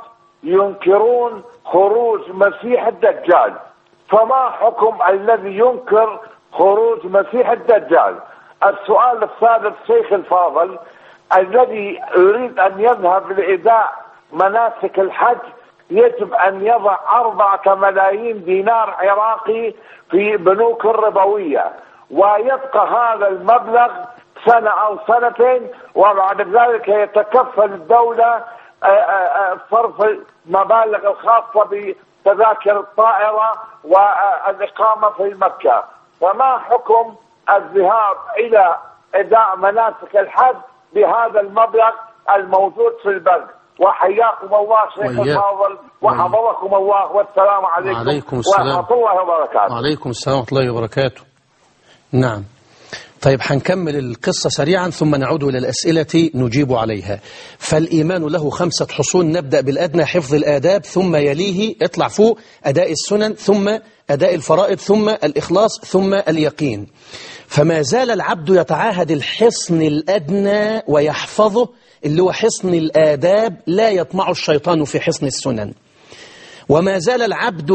ينكرون خروج مسيح الدجال، فما حكم الذي ينكر خروج مسيح الدجال؟ السؤال الثالث شيخ الفاضل، الذي يريد أن يذهب لإداء مناسك الحج يجب أن يضع 4 ملايين دينار عراقي في بنوك الربوية، ويبقى هذا المبلغ 1 أو 2 وبعد ذلك يتكفل الدولة صرف المبالغ الخاصة بتذاكر الطائرة والإقامة في مكة. فما حكم الذهاب إلى إداء مناسك الحج بهذا المبلغ الموجود في البنك؟ وحياكم الله شيخ الفاضل وحفظكم الله، والسلام عليكم ورحمة الله وبركاته. وعليكم السلام ورحمة الله وبركاته. نعم. طيب هنكمل القصة سريعا ثم نعود إلى الأسئلة نجيب عليها. فالإيمان له 5 حصون، نبدأ بالأدنى حفظ الآداب، ثم يليه اطلع فوق أداء السنن، ثم أداء الفرائض، ثم الإخلاص، ثم اليقين. فما زال العبد يتعاهد الحصن الأدنى ويحفظه، اللي هو حصن الآداب، لا يطمع الشيطان في حصن السنن. وما زال العبد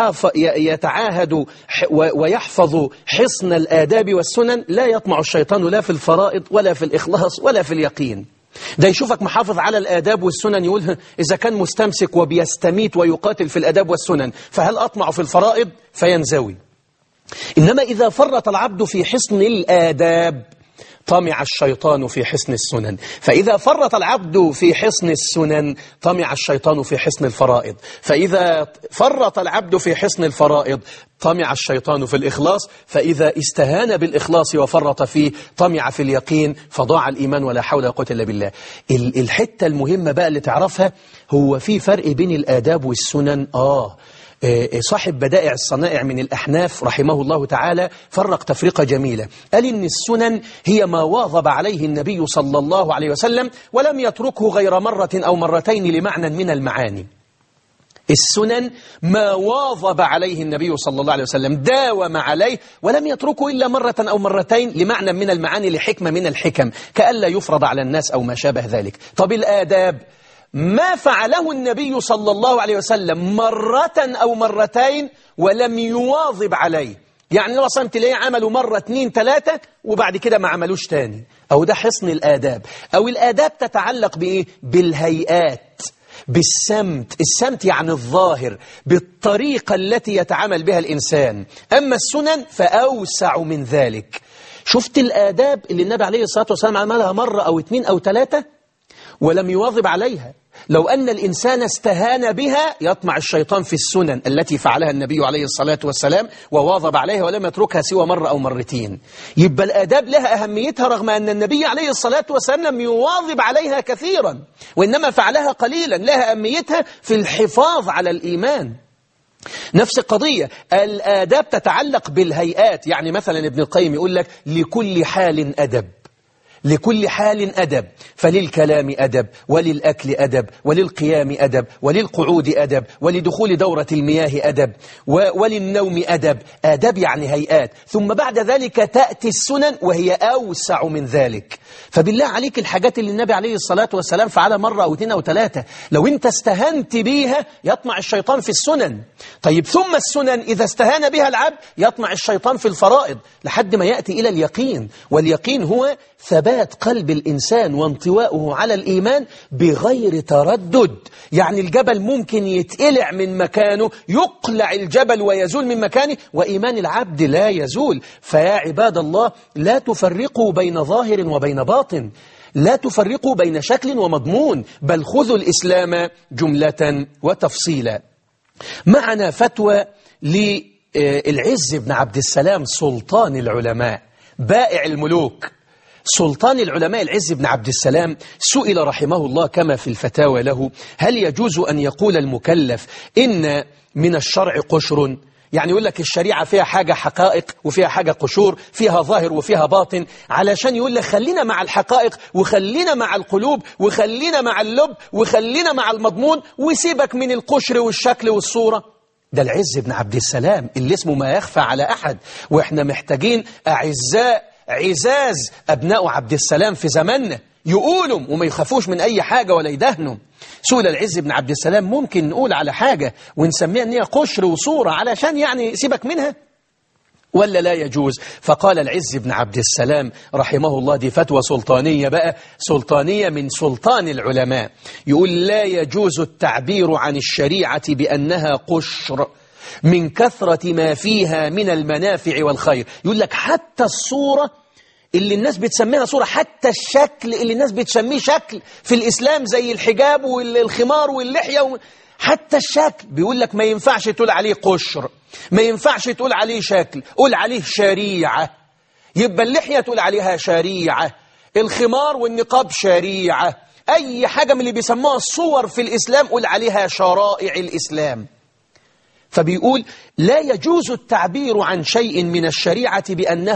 يتعاهد ويحفظ حصن الآداب والسنن، لا يطمع الشيطان لا في الفرائض ولا في الإخلاص ولا في اليقين. ده يشوفك محافظ على الآداب والسنن يقول إذا كان مستمسك وبيستميت ويقاتل في الآداب والسنن فهل أطمع في الفرائض؟ فينزوي. إنما إذا فرط العبد في حصن الآداب طمع الشيطان في حسن السنن، فإذا فرط العبد في حسن السنن طمع الشيطان في حسن الفرائض، فإذا فرط العبد في حسن الفرائض طمع الشيطان في الإخلاص، فإذا استهان بالإخلاص وفرط فيه طمع في اليقين فضاع الإيمان ولا حول ولا قوة إلا بالله. الحتة المهمة بقى اللي تعرفها، هو في فرق بين الآداب والسنن. صاحب بدائع الصنائع من الأحناف رحمه الله تعالى فرق تفرقة جميلة، قال إن السنن هي ما واظب عليه النبي صلى الله عليه وسلم ولم يتركه غير مرة أو مرتين لمعنى من المعاني. السنن ما واظب عليه النبي صلى الله عليه وسلم، داوم عليه ولم يتركه إلا مرة أو مرتين لمعنى من المعاني، لحكمة من الحكم، كألا يفرض على الناس أو ما شابه ذلك. طب الآداب ما فعله النبي صلى الله عليه وسلم مرة أو مرتين ولم يواظب عليه، يعني لو صمت ليه عملوا مرة 2 3 وبعد كده ما عملوش تاني، أو ده حصن الآداب. أو الآداب تتعلق بإيه؟ بالهيئات، بالسمت، السمت يعني الظاهر، بالطريقة التي يتعامل بها الإنسان. أما السنن فأوسع من ذلك. شفت الآداب اللي النبي عليه الصلاة والسلام عملها مرة أو 2 أو 3 ولم يواظب عليها، لو أن الإنسان استهان بها يطمع الشيطان في السنن التي فعلها النبي عليه الصلاة والسلام وواظب عليها ولم يتركها سوى مرة أو مرتين. يبقى الآداب لها أهميتها رغم أن النبي عليه الصلاة والسلام لم يواظب عليها كثيرا وإنما فعلها قليلا، لها أهميتها في الحفاظ على الإيمان. نفس القضية الآداب تتعلق بالهيئات، يعني مثلا ابن القيم يقول لك لكل حال أدب، لكل حال أدب، فللكلام أدب، وللأكل أدب، وللقيام أدب، وللقعود أدب، ولدخول دورة المياه أدب، وللنوم أدب. آداب يعني هيئات. ثم بعد ذلك تأتي السنن وهي أوسع من ذلك. فبالله عليك الحاجات اللي النبي عليه الصلاة والسلام فعلها مرة أو 2 أو 3 لو أنت استهنت بيها يطمع الشيطان في السنن. طيب ثم السنن إذا استهان بها العبد يطمع الشيطان في الفرائض لحد ما يأتي إلى اليقين، واليقين هو ثبات قلب الإنسان وانطواؤه على الإيمان بغير تردد. يعني الجبل ممكن يتقلع من مكانه، يقلع الجبل ويزول من مكانه وإيمان العبد لا يزول. فيا عباد الله لا تفرقوا بين ظاهر وبين باطن، لا تفرقوا بين شكل ومضمون، بل خذوا الإسلام جملة وتفصيلا. معنا فتوى للعز بن عبد السلام سلطان العلماء بائع الملوك. سلطان العلماء العز بن عبد السلام سئل رحمه الله كما في الفتاوى له: هل يجوز أن يقول المكلف إن من الشرع قشر؟ يعني يقول لك الشريعة فيها حاجة حقائق وفيها حاجة قشور، فيها ظاهر وفيها باطن، علشان يقول لك خلينا مع الحقائق وخلينا مع القلوب وخلينا مع اللب وخلينا مع المضمون وسيبك من القشر والشكل والصورة. ده العز بن عبد السلام اللي اسمه ما يخفى على أحد، وإحنا محتاجين أعزاء عزاز أبناء عبد السلام في زماننا يقولوا وما يخافوش من أي حاجة ولا يدهنوا. سئل العز بن عبد السلام: ممكن نقول على حاجة ونسميها أن هي قشر وصورة علشان يعني سيبك منها ولا لا يجوز؟ فقال العز بن عبد السلام رحمه الله، دي فتوى سلطانية بقى، سلطانية من سلطان العلماء، يقول: لا يجوز التعبير عن الشريعة بأنها قشر من كثرة ما فيها من المنافع والخير. يقول لك حتى الصورة اللي الناس بتسميها صورة، حتى الشكل اللي الناس بتسميه شكل في الإسلام زي الحجاب والخمار واللحية حتى الشكل بيقول لك ما ينفعش تقول عليه قشر، ما ينفعش تقول عليه شكل، قول عليه شريعة. يبقى اللحية تقول عليها شريعة، الخمار والنقاب شريعة، أي حاجة من اللي بيسموها الصور في الإسلام قول عليها شرائع الإسلام. فبيقول: لا يجوز التعبير عن شيء من الشريعة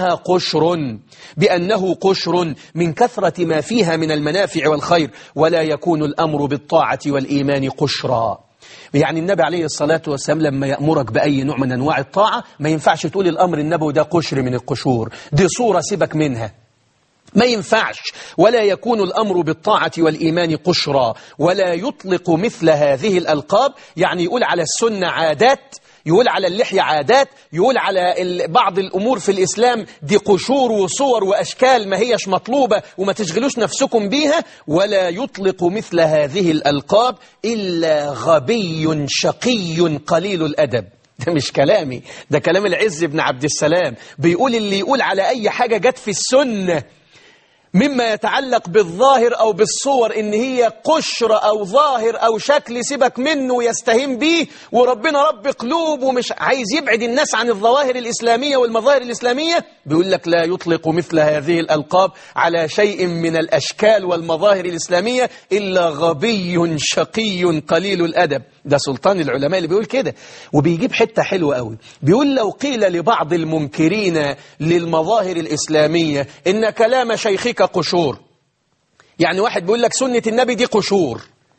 بأنه قشر من كثرة ما فيها من المنافع والخير، ولا يكون الأمر بالطاعة والإيمان قشرا. يعني النبي عليه الصلاة والسلام لما يأمرك بأي نوع من أنواع الطاعة ما ينفعش تقول الأمر النبوي ده قشر من القشور، دي صورة سيبك منها، ما ينفعش. ولا يكون الأمر بالطاعة والإيمان قشرا، ولا يطلق مثل هذه الألقاب، يعني يقول على السنة عادات، يقول على اللحية عادات، يقول على بعض الأمور في الإسلام دي قشور وصور وأشكال ما هيش مطلوبة وما تشغلوش نفسكم بيها. ولا يطلق مثل هذه الألقاب إلا غبي شقي قليل الأدب. ده مش كلامي، ده كلام العز بن عبد السلام، بيقول اللي يقول على أي حاجة جت في السنة مما يتعلق بالظاهر أو بالصور إن هي قشر أو ظاهر أو شكل سيبك منه ويستهين به، وربنا رب قلوب ومش عايز يبعد الناس عن الظواهر الإسلامية والمظاهر الإسلامية، بيقول لك لا يطلق مثل هذه الألقاب على شيء من الأشكال والمظاهر الإسلامية إلا غبي شقي قليل الأدب. ده سلطان العلماء اللي بيقول كده. وبيجيب حتة حلوة قوي، بيقول لو قيل لبعض المنكرين للمظاهر الإسلامية إن كلام شيخك قشور، يعني واحد بيقول لك سنة النبي دي قشور،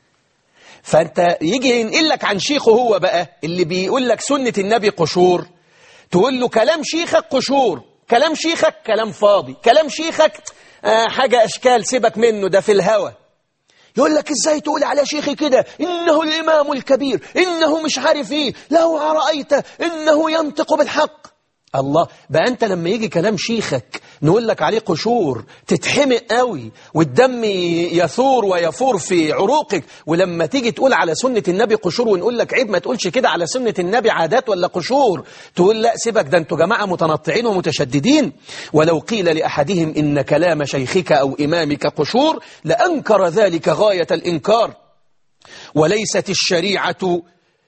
فأنت يجي ينقل لك عن شيخه هو بقى اللي بيقول لك سنة النبي قشور، تقول له كلام شيخك قشور، كلام شيخك كلام فاضي، كلام شيخك حاجة أشكال سيبك منه ده في الهوى. يقول لك ازاي تقول على شيخي كده إنه الإمام الكبير، إنه مش عارف إيه، لو رأيت إنه ينطق بالحق. الله، بقى أنت لما يجي كلام شيخك نقول لك عليه قشور تتحمق قوي والدم يثور ويفور في عروقك، ولما تيجي تقول على سنة النبي قشور ونقول لك عيب ما تقولش كده على سنة النبي عادات ولا قشور، تقول لا سيبك ده انتوا جماعة متنطعين ومتشددين. ولو قيل لأحدهم إن كلام شيخك أو إمامك قشور لأنكر ذلك غاية الإنكار. وليست الشريعة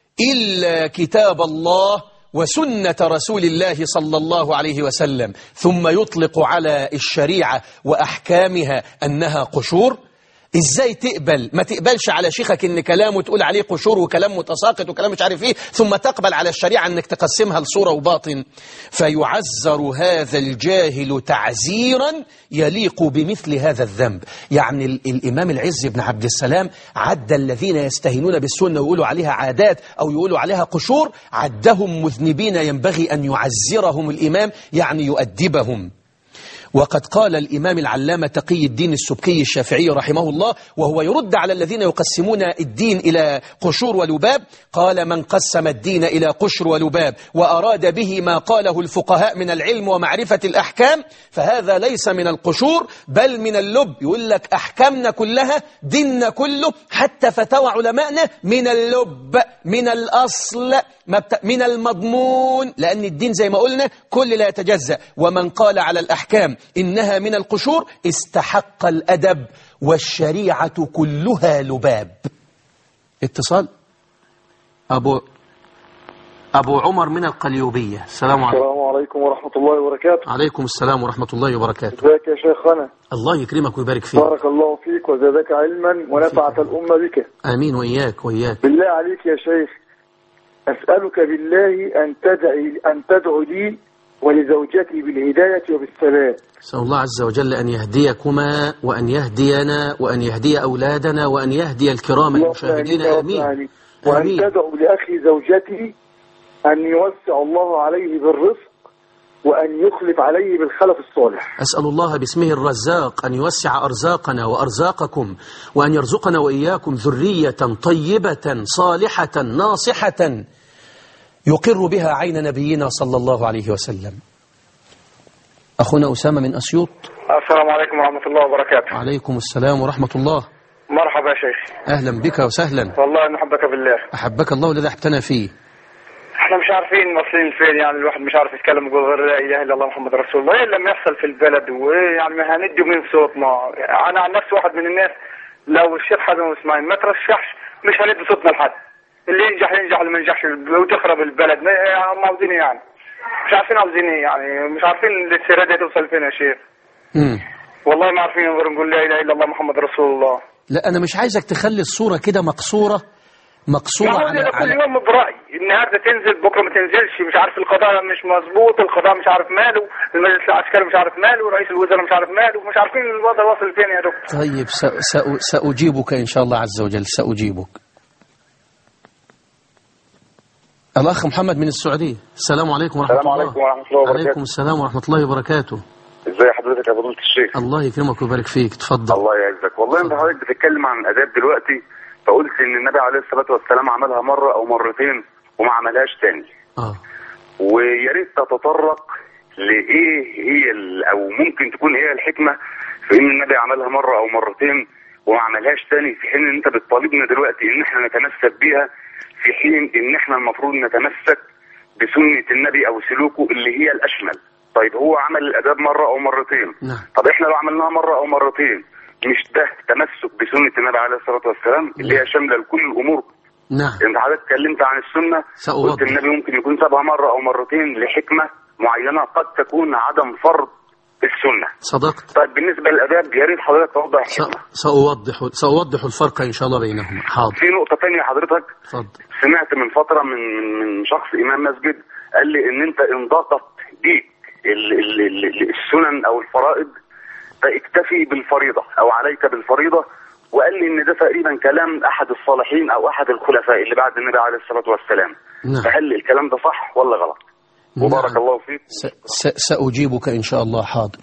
إلا كتاب الله وسنة رسول الله صلى الله عليه وسلم، ثم يطلق على الشريعة وأحكامها أنها قشور. إزاي تقبل ما تقبلش على شيخك إن كلامه تقول عليه قشور وكلام متساقط وكلام مش عارف إيه، ثم تقبل على الشريعة إنك تقسمها لصورة وباطن؟ فيعزر هذا الجاهل تعزيرا يليق بمثل هذا الذنب. يعني الإمام العز بن عبد السلام عد الذين يستهينون بالسنة ويقولوا عليها عادات أو يقولوا عليها قشور، عدهم مذنبين ينبغي أن يعزرهم الإمام، يعني يؤدبهم. وقد قال الإمام العلامة تقي الدين السبكي الشافعي رحمه الله وهو يرد على الذين يقسمون الدين إلى قشور ولباب، قال من قسم الدين إلى قشر ولباب وأراد به ما قاله الفقهاء من العلم ومعرفة الأحكام فهذا ليس من القشور بل من اللب. يقول لك أحكامنا كلها ديننا كله حتى فتاوى علمائنا من اللب، من الأصل، من المضمون، لأن الدين زي ما قلنا كل لا يتجزأ. ومن قال على الأحكام إنها من القشور استحق الأدب والشريعة كلها لباب. اتصال أبو عمر من القليوبية. السلام عليكم. السلام عليكم ورحمة الله وبركاته. عليكم السلام ورحمة الله وبركاته. ازيك يا شيخنا؟ الله يكرمك ويبارك فيك. بارك الله فيك وزادك علما ونفعت الأمة بك. آمين وإياك وإياك. بالله عليك يا شيخ أسألك بالله أن تدعو لي ولزوجتي بالهداية وبالثبات. أسأل الله عز وجل أن يهديكما وأن يهدينا وأن يهدي أولادنا وأن يهدي الكرام المشاهدين. آمين. وأن تدعو لأخي زوجتي أن يوسع الله عليه بالرزق وأن يخلف عليه بالخلف الصالح. أسأل الله باسمه الرزاق أن يوسع أرزاقنا وأرزاقكم وأن يرزقنا وإياكم ذرية طيبة صالحة ناصحة يقر بها عين نبينا صلى الله عليه وسلم. أخونا أسامة من أسيوط. السلام عليكم ورحمة الله وبركاته. عليكم السلام ورحمة الله. مرحبا يا شيخ. أهلا بك وسهلا. والله نحبك بالله. أحبك الله الذي أحبتنا فيه. احنا مش عارفين واصلين فين، يعني الواحد مش عارف يتكلم يقول غير لا اله الا الله محمد رسول الله. ايه لما يحصل في البلد ويعني ما هندي من صوتنا. انا عن نفسي واحد من الناس لو الشيخ حازم اسماعيل ما ترشحش مش هندي صوتنا لحد، اللي ينجح ينجح اللي ما ينجحش وتخرب البلد. هم عاوزين ايه يعني؟ مش عارفين عاوزين ايه يعني، مش عارفين السيره دي توصل فين يا شيخ. والله ما عارفين غير نقول لا اله الا الله محمد رسول الله. لا أنا مش عايزك تخلي الصورة كده مقصورة على كل يوم برأي، النهارده تنزل بكره ما تنزلش، مش عارف القضاء مش مظبوط، القضاء مش عارف ماله، المجلس العسكري مش عارف ماله، رئيس الوزراء مش عارف ماله، مش عارفين الوضع واصل فين يا دكتور. طيب سأجيبك إن شاء الله عز وجل، سأجيبك. الأخ محمد من السعودية. السلام عليكم ورحمة الله. السلام عليكم ورحمة الله وبركاته. عليكم السلام ورحمة الله وبركاته. ازي حضرتك يا فضيلة الشيخ؟ الله يكرمك ويبارك فيك. تفضل. الله يعزك. والله انت حضرتك بتتكلم عن الاداب دلوقتي، فقلت ان النبي عليه الصلاه والسلام عملها مره او مرتين وما عملهاش تاني. ويا ريت تتطرق لايه هي او ممكن تكون هي الحكمه في ان النبي عملها مره او مرتين وما عملهاش تاني، في حين ان انت بتطالبنا دلوقتي ان احنا نتمسك بيها، في حين ان احنا المفروض نتمسك بسنه النبي او سلوكه اللي هي الاشمل. طيب هو عمل الاداب مره او مرتين. نعم. طب احنا لو عملناها مره او مرتين مش ده تمسك بسنه النبي عليه الصلاه والسلام اللي هي شامله لكل الامور؟ نعم. انت حضرتك اتكلمت عن السنه، قلت النبي ممكن يكون سابها مره او مرتين لحكمه معينه قد تكون عدم فرض السنه. صدقت. طيب بالنسبه للاداب يا ريت حضرتك توضح. سأوضح الفرق ان شاء الله بينهما. حاضر. في نقطه ثانيه حضرتك. اتفضل. سمعت من فتره من شخص امام مسجد قال لي ان انت ان ضاقت بيك السنن او الفرائض فاكتفي بالفريضه او عليك بالفريضه، وقال لي ان ده تقريبا كلام احد الصالحين او احد الخلفاء اللي بعد النبي عليه الصلاه والسلام. نعم. فهل الكلام ده صح ولا غلط؟ وبارك نعم. الله فيك. سأجيبك ان شاء الله. حاضر.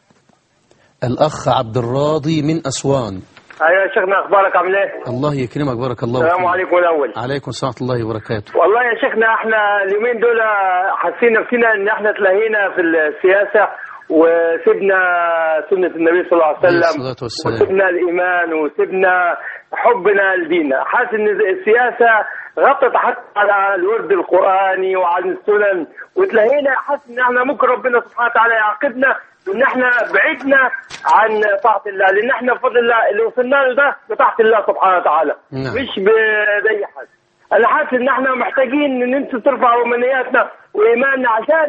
الاخ عبد الراضي من اسوان. ايوه يا شيخنا، اخبارك عامل ايه؟ الله يكرمك، بارك الله فيك. السلام عليكم الاول. عليكم السلام ورحمه الله وبركاته. والله يا شيخنا احنا اليومين دول حاسين نفسنا ان احنا تلهينا في السياسه وسبنا سنه النبي صلى الله عليه وسلم وسبنا الايمان وسبنا حبنا لديننا. حاسس ان السياسه غطت حتى على الورد القراني وعن السنن وتلهينا. حاسس ان احنا ممكن ربنا سبحانه وتعالى يعاقبنا ان احنا بعدنا عن طاعه الله، لان احنا بفضل الله اللي وصلنا له ده بطاعه الله سبحانه وتعالى. نعم. مش بأي حد. انا حاسس ان احنا محتاجين ان انتم ترفعوا امنياتنا وايماننا عشان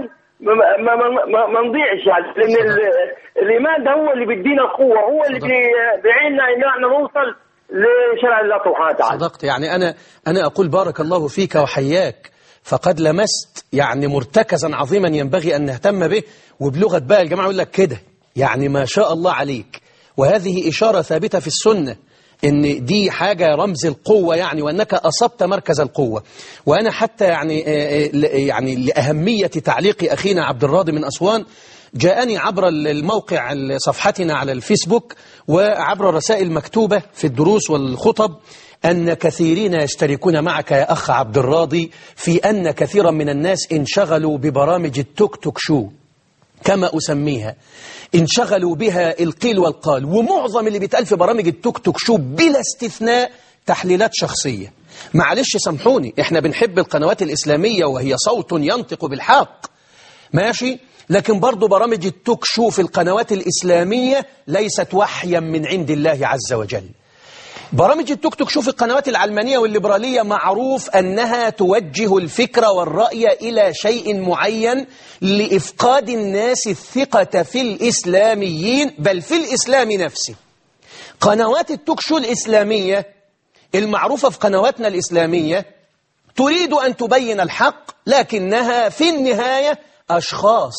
ما نضيعش يعني، لان الايمان ده هو اللي بيدينا القوه، هو اللي بيعيننا ان احنا نوصل لشرع الله سبحانه وتعالى. صدقت. يعني انا اقول بارك الله فيك وحياك، فقد لمست يعني مرتكزا عظيما ينبغي أن نهتم به. وبلغة بقى الجماعة يقول لك كده يعني ما شاء الله عليك. وهذه إشارة ثابتة في السنة إن دي حاجة رمز القوة يعني، وأنك أصبت مركز القوة. وأنا حتى يعني لأهمية تعليق أخينا عبد الراضي من أسوان جاءني عبر الموقع صفحتنا على الفيسبوك وعبر الرسائل المكتوبة في الدروس والخطب أن كثيرين يشتركون معك يا أخ عبد الراضي في أن كثيرا من الناس انشغلوا ببرامج التوك توك شو كما أسميها، انشغلوا بها القيل والقال. ومعظم اللي بيتقال في برامج التوك توك شو بلا استثناء تحليلات شخصية. معلش سامحوني، احنا بنحب القنوات الإسلامية وهي صوت ينطق بالحق ماشي، لكن برضو برامج التوك شو في القنوات الإسلامية ليست وحيا من عند الله عز وجل. برامج التوك توك شوف القنوات العلمانية والليبرالية معروف أنها توجه الفكر والرأي إلى شيء معين لإفقاد الناس الثقة في الإسلاميين بل في الإسلام نفسه. قنوات التوك شو الإسلامية المعروفة في قنواتنا الإسلامية تريد أن تبين الحق، لكنها في النهاية أشخاص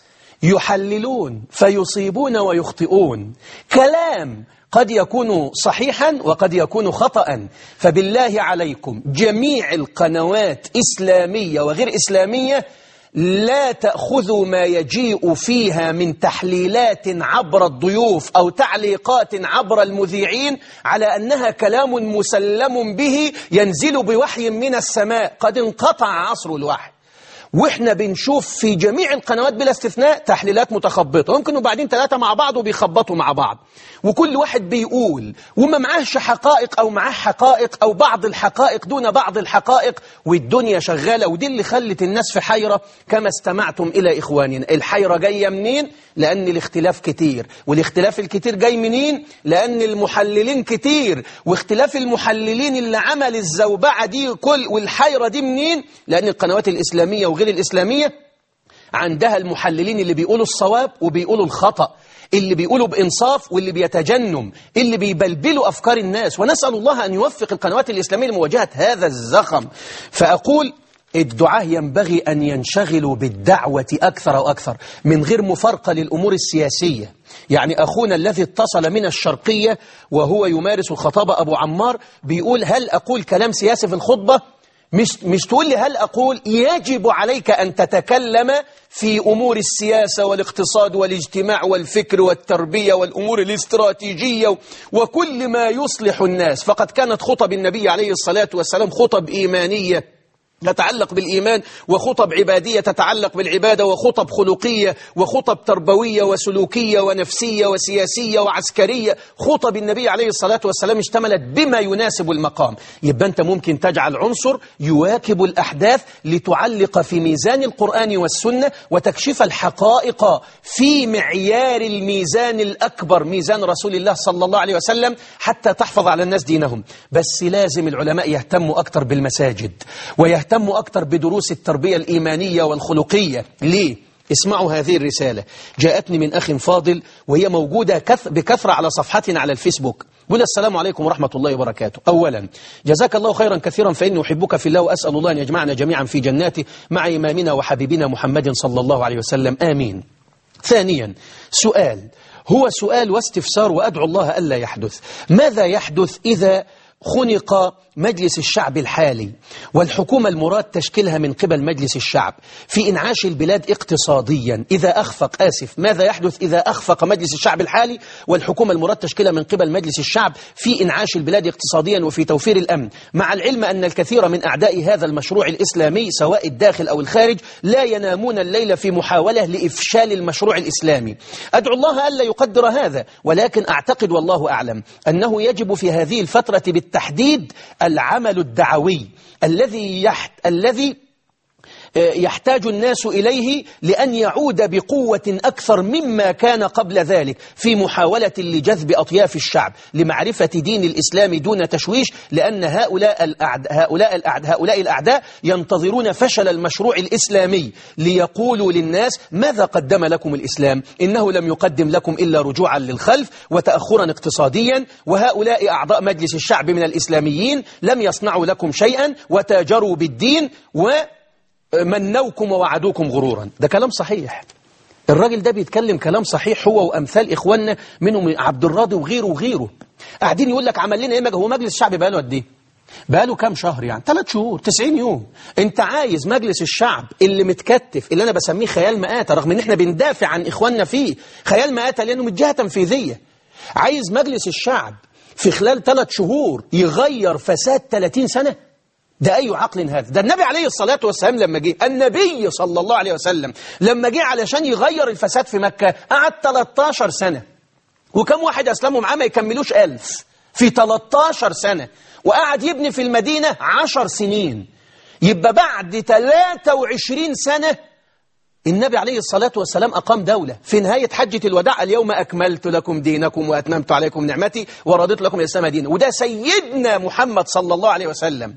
يحللون فيصيبون ويخطئون، كلام قد يكون صحيحا وقد يكون خطأ. فبالله عليكم جميع القنوات إسلامية وغير إسلامية لا تأخذوا ما يجيء فيها من تحليلات عبر الضيوف أو تعليقات عبر المذيعين على أنها كلام مسلم به ينزل بوحي من السماء. قد انقطع عصر الوحي، وإحنا بنشوف في جميع القنوات بلا استثناء تحليلات متخبطة، ممكن وبعدين 3 مع بعض وبيخبطوا مع بعض، وكل واحد بيقول وما معاهش حقائق أو معاه حقائق أو بعض الحقائق دون بعض الحقائق، والدنيا شغالة. ودي اللي خلت الناس في حيرة كما استمعتم إلى إخواننا. الحيرة جاية منين؟ لأن الاختلاف كتير، والاختلاف الكتير جاي منين؟ لأن المحللين كتير، واختلاف المحللين اللي عمل الزوبعة دي والحيرة دي منين؟ لأن القنوات الإسلامية وغير الإسلامية عندها المحللين اللي بيقولوا الصواب وبيقولوا الخطأ، اللي بيقولوا بإنصاف واللي بيتجنم، اللي بيبلبلوا أفكار الناس. ونسأل الله أن يوفق القنوات الإسلامية لمواجهة هذا الزخم. فأقول الدعاة ينبغي أن ينشغلوا بالدعوة أكثر وأكثر من غير مفارقة للأمور السياسية. يعني أخونا الذي اتصل من الشرقية وهو يمارس الخطابة أبو عمار بيقول هل أقول كلام سياسي في الخطبة؟ مش تقول لي هل أقول يجب عليك أن تتكلم في أمور السياسة والاقتصاد والاجتماع والفكر والتربية والأمور الاستراتيجية وكل ما يصلح الناس. فقد كانت خطب النبي عليه الصلاة والسلام خطب إيمانية تتعلق بالإيمان، وخطب عبادية تتعلق بالعبادة، وخطب خلقية، وخطب تربوية وسلوكية ونفسية وسياسية وعسكرية. خطب النبي عليه الصلاة والسلام اشتملت بما يناسب المقام. يبقى أنت ممكن تجعل عنصر يواكب الأحداث لتعلق في ميزان القرآن والسنة وتكشف الحقائق في معيار الميزان الأكبر، ميزان رسول الله صلى الله عليه وسلم، حتى تحفظ على الناس دينهم. بس لازم العلماء يهتموا أكتر بالمساجد، ويهتموا أكتر بدروس التربية الإيمانية والخلقية. ليه؟ اسمعوا هذه الرسالة، جاءتني من أخ فاضل وهي موجودة بكثرة على صفحتنا على الفيسبوك. قل السلام عليكم ورحمة الله وبركاته. أولا جزاك الله خيرا كثيرا، فإني أحبك في الله، وأسأل الله أن يجمعنا جميعا في جناته مع إمامنا وحبيبنا محمد صلى الله عليه وسلم، آمين. ثانيا سؤال، هو سؤال واستفسار وأدعو الله ألا يحدث. ماذا يحدث إذا خنق مجلس الشعب الحالي والحكومة المراد تشكيلها من قبل مجلس الشعب في إنعاش البلاد اقتصاديا؟ إذا أخفق، ماذا يحدث إذا أخفق مجلس الشعب الحالي والحكومة المراد تشكيلها من قبل مجلس الشعب في إنعاش البلاد اقتصاديا وفي توفير الأمن، مع العلم أن الكثير من أعداء هذا المشروع الإسلامي سواء الداخل أو الخارج لا ينامون الليل في محاولة لإفشال المشروع الإسلامي؟ أدعو الله ألا يقدر هذا، ولكن أعتقد والله أعلم أنه يجب في هذه الفترة بالتحديد العمل الدعوي الذي يحتاج الناس إليه لأن يعود بقوة أكثر مما كان قبل ذلك في محاولة لجذب أطياف الشعب لمعرفة دين الإسلام دون تشويش، لأن هؤلاء الأعداء ينتظرون فشل المشروع الإسلامي ليقولوا للناس ماذا قدم لكم الإسلام؟ إنه لم يقدم لكم إلا رجوعا للخلف وتأخرا اقتصاديا، وهؤلاء أعضاء مجلس الشعب من الإسلاميين لم يصنعوا لكم شيئا وتاجروا بالدين ومنوكم ووعدوكم غرورا. ده كلام صحيح، الراجل ده بيتكلم كلام صحيح، هو وأمثال إخواننا منهم عبد الراضي وغيره قاعدين يقول لك عمل لنا إيه؟ هو مجلس الشعب بقاله قد إيه؟ بقاله كام شهر؟ يعني 3 شهور، 90 يوم. انت عايز مجلس الشعب اللي متكتف، اللي انا بسميه خيال مآتة، رغم ان احنا بندافع عن اخواننا فيه خيال مآتة لانه من جهة تنفيذية، عايز مجلس الشعب في خلال 3 شهور يغير فساد 30 سنة؟ ده أي عقل هذا؟ ده النبي عليه الصلاة والسلام لما جه، النبي صلى الله عليه وسلم لما جه علشان يغير الفساد في مكة قعد 13 سنة، وكم واحد أسلموا معاه ما يكملوش 1000 في 13 سنة، وقعد يبني في المدينة 10 سنين. يبقى بعد 23 سنة النبي عليه الصلاة والسلام أقام دولة في نهاية حجة الوداع، اليوم أكملت لكم دينكم وأتممت عليكم نعمتي ورضيت لكم الإسلام دينا. وده سيدنا محمد صلى الله عليه وسلم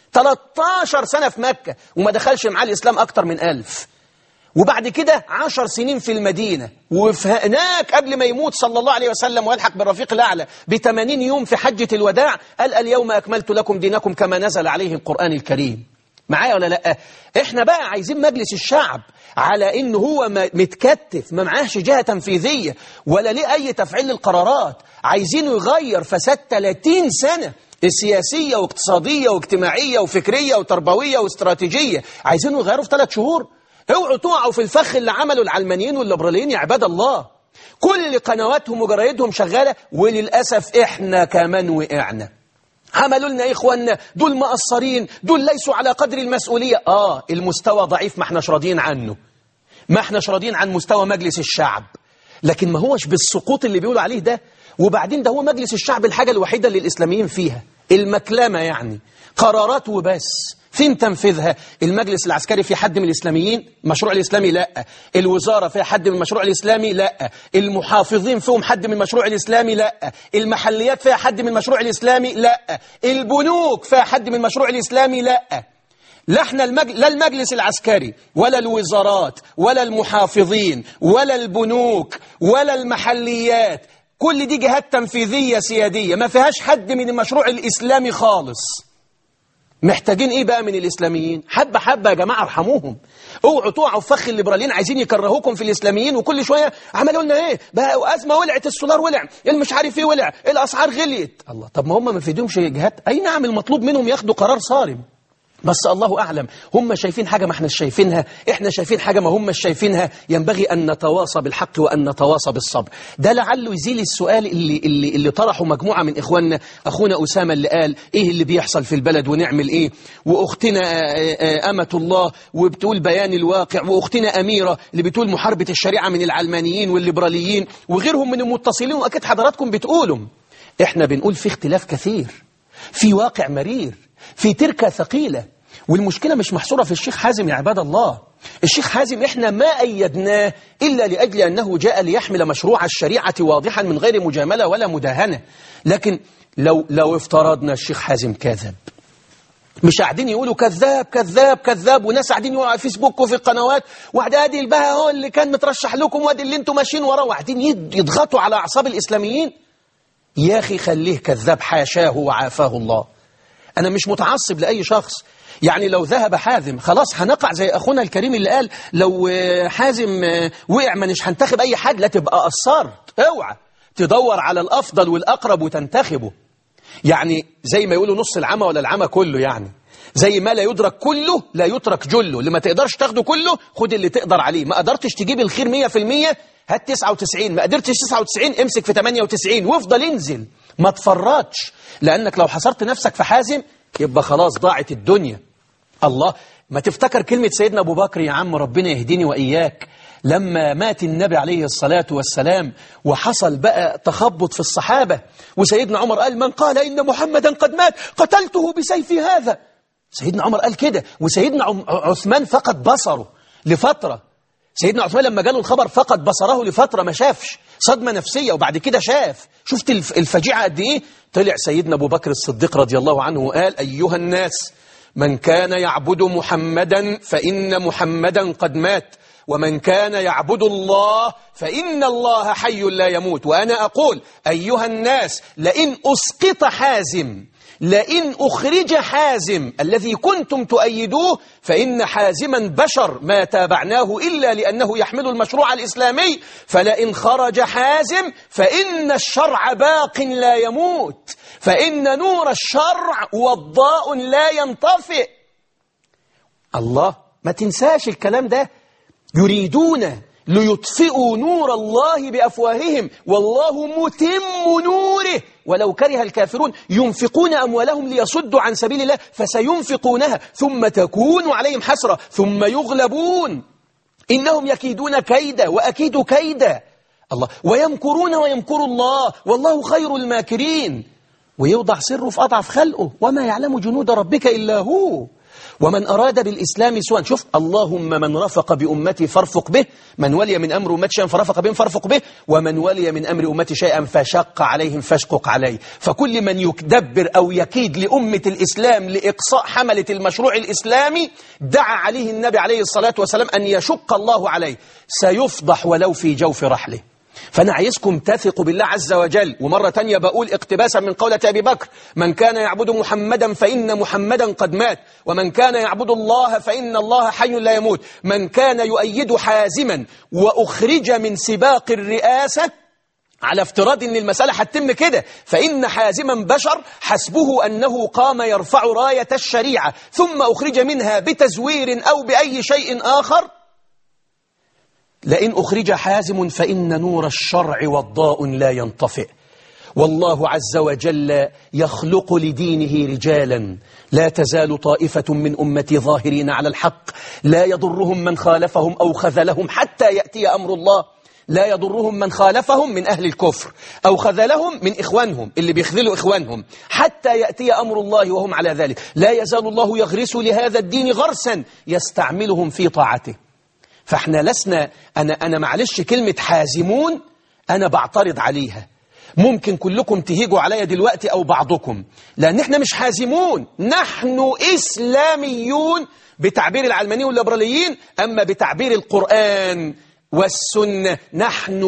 13 سنة في مكة وما دخلش معاه الإسلام أكتر من 1000. وبعد كده 10 سنين في المدينة، وهناك قبل ما يموت صلى الله عليه وسلم ويلحق بالرفيق الأعلى ب80 يوم في حجة الوداع قال اليوم أكملت لكم دينكم كما نزل عليه القرآن الكريم. معايا ولا لأ؟ احنا بقى عايزين مجلس الشعب على انه هو متكتف، ما معاهش جهة تنفيذية ولا ليه أي تفعيل للقرارات، عايزينه يغير فساد 30 سنة السياسية واقتصادية واجتماعية وفكرية وتربوية واستراتيجية، عايزينه يغيروا في 3 شهور. اوعوا تقعوا في الفخ اللي عملوا العلمانيين والليبراليين يا عباد الله، كل قنواتهم وجرايدهم شغالة، وللأسف احنا كمان وقعنا. عملوا لنا إخواننا دول مقصرين، دول ليسوا على قدر المسؤولية. المستوى ضعيف، ما احناش راضيين عنه، ما احناش راضيين عن مستوى مجلس الشعب، لكن ما هوش بالسقوط اللي بيقولوا عليه ده. وبعدين ده هو مجلس الشعب الحاجة الوحيدة اللي الإسلاميين فيها المكلمة، يعني قرارات وبس، فين تنفيذها؟ المجلس العسكري في حد من الإسلاميين؟ مشروع الإسلامي لا. الوزارة فيها حد من المشروع الإسلامي؟ لا. المحافظين فيهم حد من المشروع الإسلامي؟ لا. المحليات فيها حد من المشروع الإسلامي؟ لا. البنوك فيها حد من المشروع الإسلامي؟ لا. لا احنا لا المجلس العسكري ولا الوزارات ولا المحافظين ولا البنوك ولا المحليات، كل دي جهات تنفيذية سيادية ما فيهاش حد من المشروع الإسلامي خالص. محتاجين ايه بقى من الإسلاميين؟ حبة حبة يا جماعة، ارحموهم. اوعوا تقعوا في فخ الليبراليين عايزين يكرهوكم في الإسلاميين، وكل شوية عملوا لنا ايه بقى؟ أزمة ولعت، السولار ولع، المش عارف ايه ولع، الأسعار غليت. الله، طب ما هم ما في ايديهمش جهات؟ اي نعم، المطلوب منهم ياخدوا قرار صارم، بس الله أعلم، هم شايفين حاجة ما احنا شايفينها، احنا شايفين حاجة ما هم شايفينها. ينبغي أن نتواصى بالحق وأن نتواصى بالصبر. ده لعله يزيل السؤال اللي طرحه مجموعة من إخواننا. أخونا أسامة اللي قال إيه اللي بيحصل في البلد ونعمل إيه، وأختنا أمة الله وبتقول بيان الواقع، وأختنا أميرة اللي بتقول محاربة الشريعة من العلمانيين والليبراليين، وغيرهم من المتصلين، وأكيد حضراتكم بتقولوا. احنا بنقول في اختلاف كثير، في واقع مرير، في تركة ثقيلة. والمشكلة مش محصورة في الشيخ حازم يا عباد الله. الشيخ حازم احنا ما أيدناه إلا لأجل أنه جاء ليحمل مشروع الشريعة واضحا من غير مجاملة ولا مداهنة. لكن لو افترضنا الشيخ حازم كاذب، مش قاعدين يقولوا كذاب كذاب كذاب، وناس قاعدين يقولوا على الفيسبوك وفي القنوات، وادي البها هو اللي كان مترشح لكم، وادي اللي انتم ماشيين وراه، وقاعدين يضغطوا على أعصاب الإسلاميين. يا أخي خليه كذاب، حاشاه وعافاه الله. أنا مش متعصب لأي شخص، يعني لو ذهب حازم خلاص هنقع زي أخونا الكريم اللي قال لو حازم وقع ما نش هنتخب أي حد. لا تبقى قصرت، اوعى تدور على الأفضل والأقرب وتنتخبه. يعني زي ما يقولوا نص العمى ولا العمى كله، يعني زي ما لا يدرك كله لا يترك جله. اللي ما تقدرش تاخده كله خد اللي تقدر عليه. ما قدرتش تجيب الخير 100% هات 99، ما قدرتش 99 امسك في 98 وافضل انزل، ما تفرطش. لأنك لو حصرت نفسك في حازم يبقى خلاص ضاعت الدنيا. الله، ما تفتكر كلمة سيدنا أبو بكر يا عم، ربنا يهديني وإياك، لما مات النبي عليه الصلاة والسلام وحصل بقى تخبط في الصحابة، وسيدنا عمر قال من قال إن محمدا قد مات قتلته بسيفي هذا. سيدنا عمر قال كده، وسيدنا عثمان فقد بصره لفترة. سيدنا عثمان لما جاله الخبر فقد بصره لفترة، ما شافش، صدمة نفسية، وبعد كده شاف. شفت الفجيعة قد إيه؟ طلع سيدنا أبو بكر الصديق رضي الله عنه وقال أيها الناس، من كان يعبد محمدا فإن محمدا قد مات، ومن كان يعبد الله فإن الله حي لا يموت. وأنا أقول أيها الناس، لئن أسقط حازم، لئن أخرج حازم الذي كنتم تؤيدوه، فإن حازما بشر ما تابعناه إلا لأنه يحمل المشروع الإسلامي، فلئن خرج حازم فإن الشرع باق لا يموت، فإن نور الشرع وضاء لا ينطفئ. الله، ما تنساش الكلام ده. يريدون ليطفئوا نور الله بأفواههم والله متم نوره ولو كره الكافرون. ينفقون أموالهم ليصدوا عن سبيل الله فسينفقونها ثم تكون عليهم حسرة ثم يغلبون. إنهم يكيدون كيدا وأكيد كيدا. الله، ويمكرون ويمكر الله والله خير الماكرين. ويوضع سره في أضعف خلقه، وما يعلم جنود ربك إلا هو. ومن أراد بالإسلام سوءا، شوف اللهم من رفق بأمتي فارفق به، من ولي من أمر أمتي شيئا فرفق بهم فارفق به، ومن ولي من أمر أمتي شيئا فشق عليهم فاشقق عليه. فكل من يدبر أو يكيد لأمة الإسلام لإقصاء حملة المشروع الإسلامي دعا عليه النبي عليه الصلاة والسلام أن يشق الله عليه، سيفضح ولو في جوف رحله. فأنا عايزكم تثقوا بالله عز وجل. ومرة تانية بقول اقتباسا من قولة أبي بكر، من كان يعبد محمدا فإن محمدا قد مات، ومن كان يعبد الله فإن الله حي لا يموت. من كان يؤيد حازما وأخرج من سباق الرئاسة، على افتراض أن المسألة هتتم كده، فإن حازما بشر حسبه أنه قام يرفع راية الشريعة ثم أخرج منها بتزوير أو بأي شيء آخر. لئن أخرج حازم فإن نور الشرع وضاء لا ينطفئ. والله عز وجل يخلق لدينه رجالا، لا تزال طائفة من أمتي ظاهرين على الحق، لا يضرهم من خالفهم أو خذلهم حتى يأتي أمر الله. لا يضرهم من خالفهم من أهل الكفر أو خذلهم من إخوانهم اللي بيخذلوا إخوانهم حتى يأتي أمر الله وهم على ذلك. لا يزال الله يغرس لهذا الدين غرسا يستعملهم في طاعته. فاحنا لسنا، أنا معلش كلمة حازمون أنا بعترض عليها. ممكن كلكم تهيجوا عليا دلوقتي أو بعضكم، لأن احنا مش حازمون، نحن إسلاميون بتعبير العلمانيين والليبراليين، أما بتعبير القرآن والسنة نحن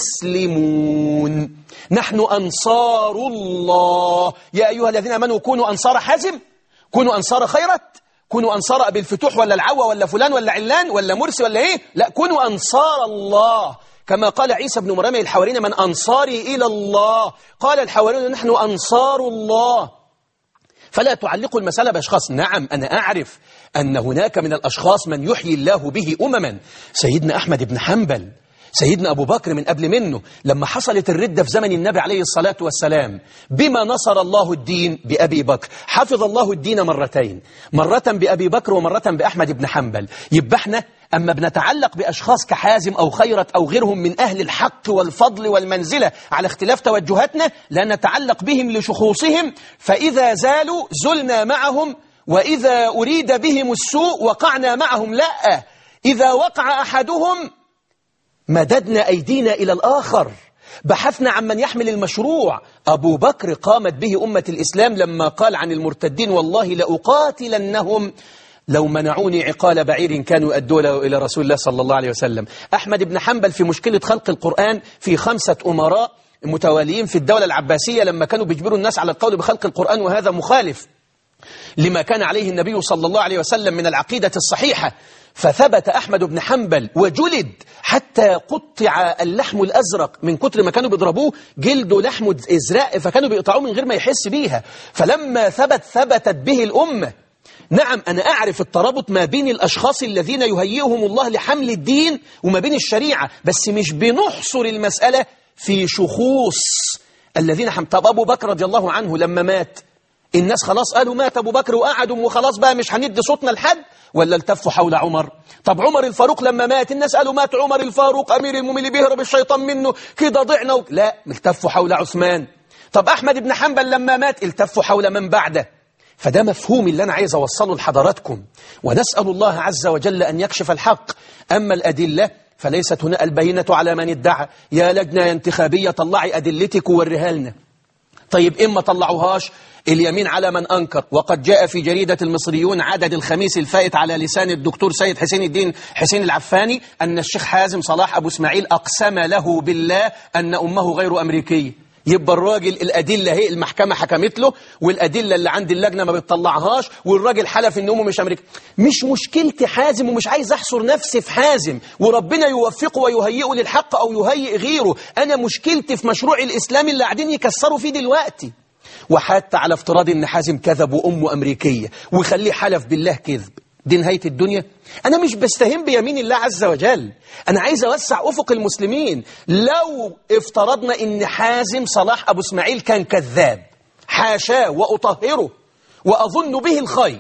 مسلمون، نحن أنصار الله. يا أيها الذين آمنوا كونوا أنصار حازم، كونوا أنصار خيرت، كونوا أنصار أبي الفتوح ولا العوى ولا فلان ولا علان ولا مرسي ولا إيه، لا، كونوا أنصار الله. كما قال عيسى بن مريم للحواريين من أنصاري إلى الله، قال الحواريون نحن أنصار الله. فلا تعلقوا المسألة بأشخاص. نعم أنا أعرف أن هناك من الأشخاص من يحيي الله به أمما. سيدنا أحمد بن حنبل، سيدنا أبو بكر من قبل منه، لما حصلت الردة في زمن النبي عليه الصلاة والسلام، بما نصر الله الدين؟ بأبي بكر. حفظ الله الدين مرتين، مرة بأبي بكر ومرة بأحمد بن حنبل. يبقى احنا أما بنتعلق بأشخاص كحازم أو خيرت أو غيرهم من أهل الحق والفضل والمنزلة على اختلاف توجهاتنا، لا نتعلق بهم لشخوصهم، فإذا زالوا زلنا معهم، وإذا أريد بهم السوء وقعنا معهم. لا، إذا وقع أحدهم مددنا أيدينا إلى الآخر، بحثنا عن من يحمل المشروع. أبو بكر قامت به أمة الإسلام لما قال عن المرتدين: والله لأقاتلنهم لو منعوني عقال بعير كانوا يؤدوا إلى رسول الله صلى الله عليه وسلم. أحمد بن حنبل في مشكلة خلق القرآن في 5 أمراء متواليين في الدولة العباسية لما كانوا بيجبروا الناس على القول بخلق القرآن، وهذا مخالف لما كان عليه النبي صلى الله عليه وسلم من العقيدة الصحيحة. فثبت أحمد بن حنبل وجلد حتى قطع اللحم الأزرق من كتر ما كانوا بيضربوه، جلده لحم إزرق، فكانوا بيقطعوه من غير ما يحس بيها. فلما ثبتت به الأمة. نعم أنا أعرف الترابط ما بين الأشخاص الذين يهيئهم الله لحمل الدين وما بين الشريعة، بس مش بنحصر المسألة في شخوص الذين طب أبو بكر رضي الله عنه لما مات، الناس خلاص قالوا مات أبو بكر وقعدوا وخلاص بقى مش هندي صوتنا لحد، ولا التفوا حول عمر؟ طب عمر الفاروق لما مات الناس قالوا مات عمر الفاروق أمير المؤمنين بيهرب الشيطان منه كده ضعنا لا، التفوا حول عثمان. طب أحمد بن حنبل لما مات التفوا حول من بعده. فده مفهوم اللي أنا عايز أوصله لحضراتكم، ونسأل الله عز وجل أن يكشف الحق. أما الأدلة فليست هنا البينة على من ادعى. يا لجنة انتخابية طلعي أدلتك ووريها لنا. طيب إما طلعوهاش، اليمين على من أنكر. وقد جاء في جريدة المصريون عدد الخميس الفائت على لسان الدكتور سيد حسين الدين حسين العفاني أن الشيخ حازم صلاح أبو اسماعيل أقسم له بالله أن أمه غير أمريكية. يبقى الراجل الأدلة هي المحكمة حكمت له، والأدلة اللي عند اللجنة ما بتطلعهاش، والراجل حلف إن أمه مش أمريكي. مش مشكلتي حازم، ومش عايز أحصر نفسي في حازم، وربنا يوفقه ويهيئه للحق أو يهيئ غيره. أنا مشكلتي في مشروع الإسلام اللي قاعدين يكسروا فيه دلوقتي. وحتى على افتراض إن حازم كذب وأمه أمريكية ويخليه حلف بالله كذب، دي نهاية الدنيا؟ أنا مش بستهين بيمين الله عز وجل، أنا عايز أوسع أفق المسلمين. لو افترضنا إن حازم صلاح أبو اسماعيل كان كذاب، حاشاه وأطهره وأظن به الخير،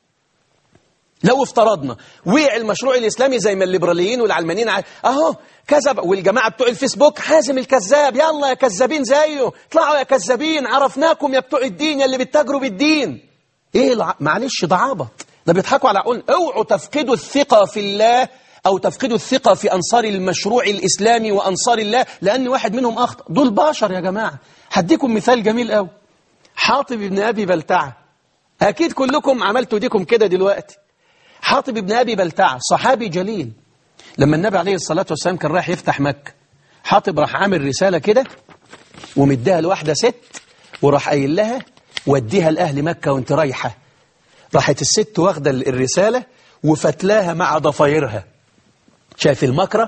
لو افترضنا وقع المشروع الإسلامي زي ما الليبراليين والعلمانيين أهو كذب، والجماعة بتوع الفيسبوك حازم الكذاب، يلا يا كذابين زيه، اطلعوا يا كذابين، عرفناكم يا بتوع الدين يا اللي بتتاجروا بالدين. إيه معلش ده عبط، ده بيضحكوا على عقول. اوعوا تفقدوا الثقة في الله أو تفقدوا الثقة في أنصار المشروع الإسلامي وأنصار الله، لأن واحد منهم أخطأ. دول بشر يا جماعة. هديكم مثال جميل قوي. حاطب بن أبي بلتعة، أكيد كلكم عملتوا ديكم كده دلوقتي. حاطب بن أبي بلتعة صحابي جليل، لما النبي عليه الصلاة والسلام كان رايح يفتح مكة، حاطب راح عامل رسالة كده ومديها لواحدة ست، وراح قايل لها وديها لأهل مكة وانت رايحة. راحت الست واخدة الرسالة وفتلاها مع ضفايرها. شايف المكرة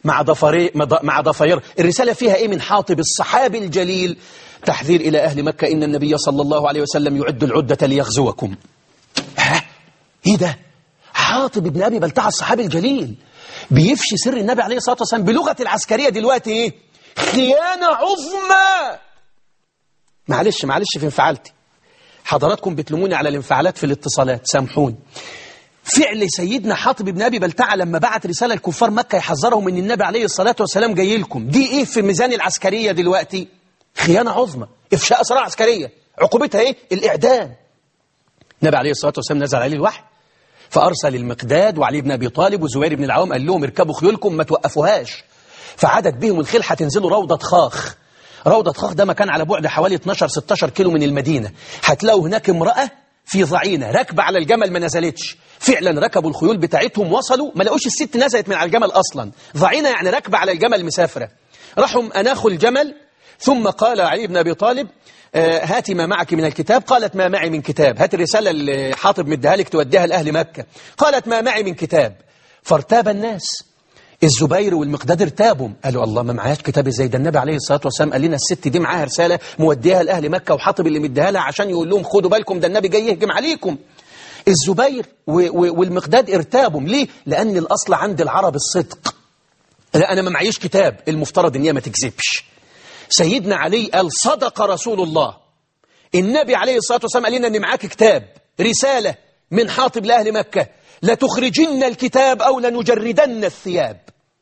مع ضفايرها. الرسالة فيها ايه من حاطب الصحابي الجليل؟ تحذير إلى أهل مكة إن النبي صلى الله عليه وسلم يعد العدة ليغزوكم. ايه ده؟ حاطب بن أبي بلتعة الصحابي الجليل بيفشي سر النبي عليه الصلاة والسلام بلغة العسكرية دلوقتي ايه؟ خيانة عظمى. معلش في انفعالتي، حضراتكم بتلوموني على الانفعالات في الاتصالات، سامحوني. فعل سيدنا حاطب بن أبي بلتعة لما بعت رسالة لكفار مكة يحذرهم ان النبي عليه الصلاة والسلام جاي لكم، دي ايه في ميزان العسكرية دلوقتي؟ خيانة عظمى، افشاء اسرار عسكرية، عقوبتها ايه؟ الإعدام. النبي عليه الصلاة والسلام نزل عليه الوحي، فأرسل المقداد وعلي بن أبي طالب وزبير بن العوام، قال لهم اركبوا خيولكم ما توقفوهاش. فعدد بهم الخيل هتنزلوا روضة خاخ. روضة خاخ ده مكان على بعد حوالي 12-16 كيلو من المدينة. هتلاقوا هناك امرأة في ضعينة راكبة على الجمل ما نزلتش. فعلا ركبوا الخيول بتاعتهم، وصلوا ما لقوش الست نزلت من على الجمل أصلا. ضعينة يعني راكبة على الجمل مسافرة. راحوا أناخوا الجمل، ثم قال علي بن أبي طالب هاتي ما معك من الكتاب. قالت ما معي من كتاب. هات الرسالة اللي حاطب مديها لك توديها لأهل مكة. قالت ما معي من كتاب. فارتاب الناس، الزبير والمقداد ارتابوا، قالوا الله ما معهاش كتاب ازاي؟ ده النبي عليه الصلاة والسلام قال لنا الست دي معاها رسالة موديها لأهل مكة، وحاطب اللي مديها لها عشان يقول لهم خدوا بالكم ده النبي جاي يهجم عليكم. الزبير والمقداد ارتابوا ليه؟ لأن الأصل عند العرب الصدق. لا أنا ما معيش كتاب، المفترض إن هي ما تكذبش. سيدنا علي قال صدق رسول الله، النبي عليه الصلاة والسلام قال لنا إن معاك كتاب، رسالة من حاطب لأهل مكة، لتخرجن الكتاب أو لنجردن الثياب،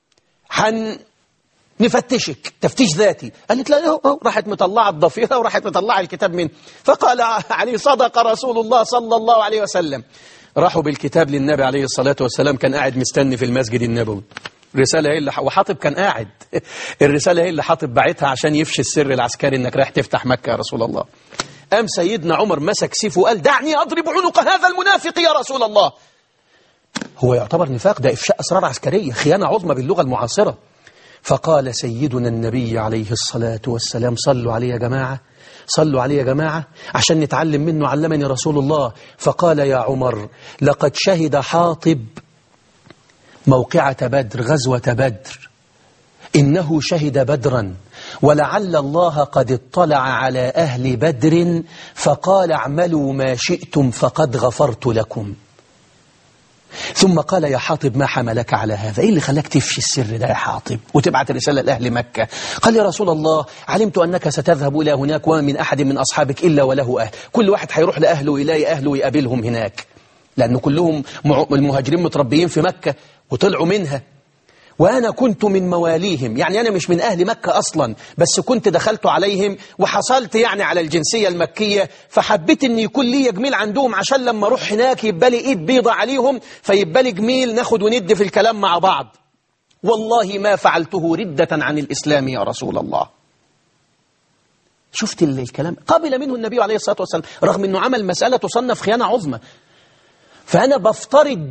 نفتشك تفتيش ذاتي. قالت لا، راحت مطلعة الضفيرة وراحت مطلعة الكتاب منه. فقال علي صدق رسول الله صلى الله عليه وسلم. راحوا بالكتاب للنبي عليه الصلاة والسلام، كان قاعد مستني في المسجد النبوي. الرسالة هي اللي وحاطب كان قاعد، الرسالة هي اللي حاطب بعتها عشان يفشي السر العسكري انك رايح تفتح مكة يا رسول الله. قام سيدنا عمر مسك سيفه وقال دعني أضرب عنق هذا المنافق يا رسول الله. هو يعتبر نفاق، ده إفشاء أسرار عسكرية، خيانة عظمى باللغة المعاصرة. فقال سيدنا النبي عليه الصلاة والسلام صلوا عليه يا جماعة، صلوا عليه يا جماعة عشان نتعلم منه، علمني رسول الله. فقال يا عمر لقد شهد حاطب موقعة بدر، غزوة بدر، إنه شهد بدرا، ولعل الله قد اطلع على أهل بدر فقال اعملوا ما شئتم فقد غفرت لكم. ثم قال يا حاطب ما حملك على هذا؟ إيه اللي خلاك تفشي السر ده يا حاطب وتبعت رسالة لأهل مكة؟ قال يا رسول الله علمت أنك ستذهب إلى هناك وما من أحد من أصحابك إلا وله أهل، كل واحد هيروح لأهله ويلاقي أهله ويقابلهم هناك، لأنه كلهم المهاجرين متربيين في مكة وطلعوا منها، وأنا كنت من مواليهم، يعني أنا مش من أهل مكة أصلا، بس كنت دخلت عليهم وحصلت يعني على الجنسية المكية، فحبيت أن يكون لي جميل عندهم عشان لما أروح هناك يبقى لي إيد بيضة عليهم، فيبقى لي جميل ناخد وندي في الكلام مع بعض. والله ما فعلته ردة عن الإسلام يا رسول الله. شفت الكلام؟ قبل منه النبي عليه الصلاة والسلام رغم أنه عمل مسألة تصنف خيانة عظمى. فأنا بفترض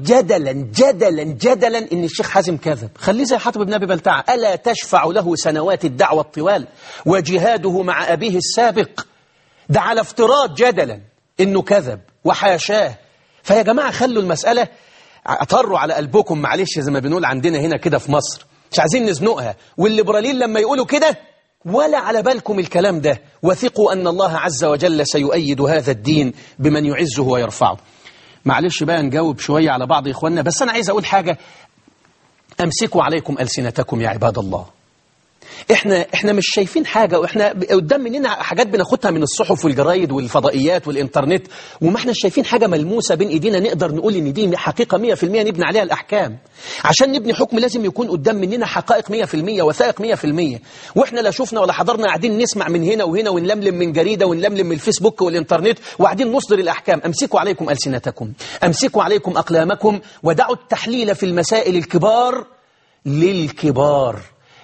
جدلا إن الشيخ حازم كذب، خليه زي حاطب بن أبي بلتعة، ألا تشفع له سنوات الدعوة الطوال وجهاده مع أبيه السابق؟ ده على افتراض جدلا إنه كذب وحاشاه. فيا جماعة خلوا المسألة، اطروا على قلبكم معلش زي ما بنقول عندنا هنا كده في مصر، مش عايزين نزنقها، والليبراليين لما يقولوا كده ولا على بالكم الكلام ده، وثقوا أن الله عز وجل سيؤيد هذا الدين بمن يعزه ويرفعه. معلش بقى نجاوب شوية على بعض إخواننا، بس أنا عايز أقول حاجة، أمسكوا عليكم ألسنتكم يا عباد الله. إحنا مش شايفين حاجة، وإحنا قدام مننا حاجات بناخدها من الصحف والجرايد والفضائيات والإنترنت، وما إحنا شايفين حاجة ملموسة بين إيدينا نقدر نقول إن دي حقيقة 100% نبني عليها الأحكام. عشان نبني حكم لازم يكون قدام مننا حقائق 100%، وثائق 100%، وإحنا لا شفنا ولا حضرنا، قاعدين نسمع من هنا وهنا ونلملم من جريدة ونلملم من الفيسبوك والإنترنت، وقاعدين نصدر الأحكام. أمسكوا عليكم ألسنتكم، أمسكوا عليكم أقلامكم، ودعوا التحليل في المسائل الكبار للكبار،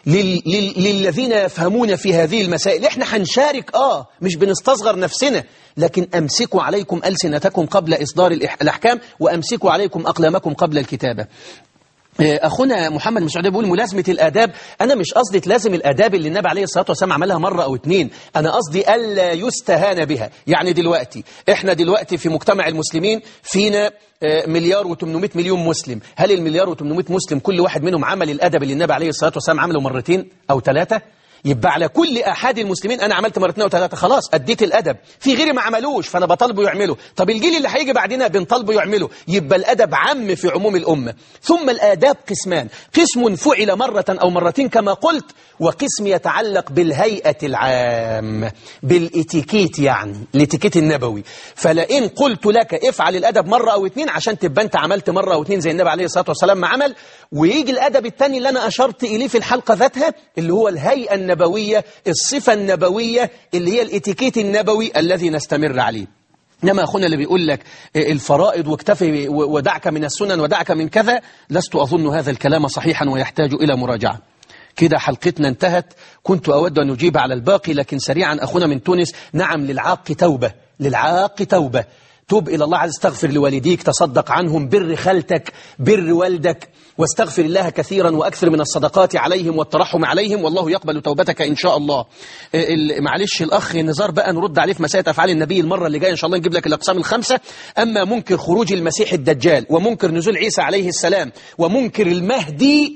للذين يفهمون في هذه المسائل. احنا هنشارك مش بنستصغر نفسنا، لكن أمسكوا عليكم ألسنتكم قبل إصدار الأحكام، وأمسكوا عليكم أقلامكم قبل الكتابة. أخونا محمد مسعود بيقول ملازمة الآداب، أنا مش قصدي تلازم الآداب اللي النبي عليه الصلاة والسلام عملها مرة أو اتنين، أنا قصدي ألا يستهان بها. يعني إحنا دلوقتي في مجتمع المسلمين فينا 1,800,000,000 مسلم، هل 1,800,000,000 مسلم كل واحد منهم عمل الأدب اللي النبي عليه الصلاة والسلام عمله مرتين أو 3؟ يبقى على كل أحد المسلمين أنا عملت مرتين أو 3 خلاص أديت الأدب، في غيري ما عملوش فأنا بطالبه يعمله، طب الجيل اللي هيجي بعدنا بنطالبه يعمله، يبقى الأدب عام في عموم الأمة. ثم الآداب قسمان، قسم فعل مرة أو مرتين كما قلت، وقسم يتعلق بالهيئة العامة، بالإتيكيت، يعني الإتيكيت النبوي. فلئن قلت لك افعل الأدب مرة أو 2 عشان تبقى أنت عملت مرة أو 2 زي النبي عليه الصلاة والسلام ما عمل، ويجي الأدب الثاني اللي أنا أشرت إليه في الحلقة ذاتها اللي هو الهيئة النبوية، الصفة النبوية اللي هي الإتيكيت النبوي الذي نستمر عليه. إنما أخونا اللي بيقول لك الفرائض واكتفي ودعك من السنن ودعك من كذا، لست أظن هذا الكلام صحيحا ويحتاج إلى مراجعة. كده حلقتنا انتهت، كنت أود أن أجيب على الباقي، لكن سريعا أخونا من تونس، نعم للعاق توبة، للعاق توبة، توب إلى الله عز، استغفر لوالديك، تصدق عنهم، بر خالتك، بر والدك، واستغفر الله كثيرا وأكثر من الصدقات عليهم والترحم عليهم، والله يقبل توبتك إن شاء الله. معلش الأخ نزار بقى نرد عليه في مسائل أفعال النبي المرة اللي جاية إن شاء الله، نجيب لك الأقسام ال5. أما منكر خروج المسيح الدجال، ومنكر نزول عيسى عليه السلام، ومنكر المهدي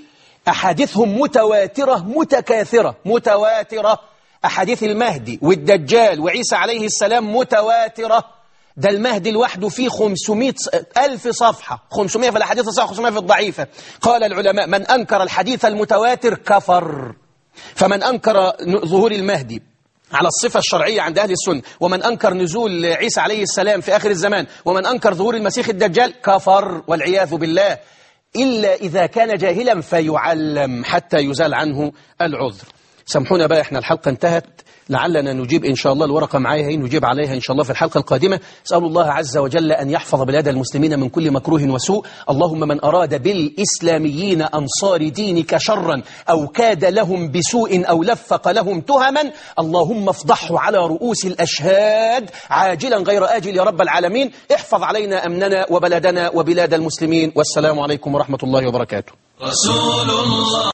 أحاديثهم متواترة متكاثرة، متواترة. أحاديث المهدي والدجال وعيسى عليه السلام متواترة. ده المهدي لوحده فيه 500,000 صفحة، 500 في الأحاديث الصحيحة، 500 في الضعيفة. قال العلماء: من أنكر الحديث المتواتر كفر. فمن أنكر ظهور المهدي على الصفة الشرعية عند أهل السنة، ومن أنكر نزول عيسى عليه السلام في آخر الزمان، ومن أنكر ظهور المسيح الدجال كفر والعياذ بالله، إلا إذا كان جاهلا فيعلم حتى يزال عنه العذر. سامحونا بقى، احنا الحلقة انتهت، لعلنا نجيب إن شاء الله، الورقة معايا نجيب عليها إن شاء الله في الحلقة القادمة. أسأل الله عز وجل أن يحفظ بلاد المسلمين من كل مكروه وسوء. اللهم من أراد بالإسلاميين أنصار دينك شرا أو كاد لهم بسوء أو لفق لهم تهما، اللهم افضحه على رؤوس الأشهاد عاجلا غير آجل يا رب العالمين. احفظ علينا أمننا وبلدنا وبلاد المسلمين. والسلام عليكم ورحمة الله وبركاته. رسول الله.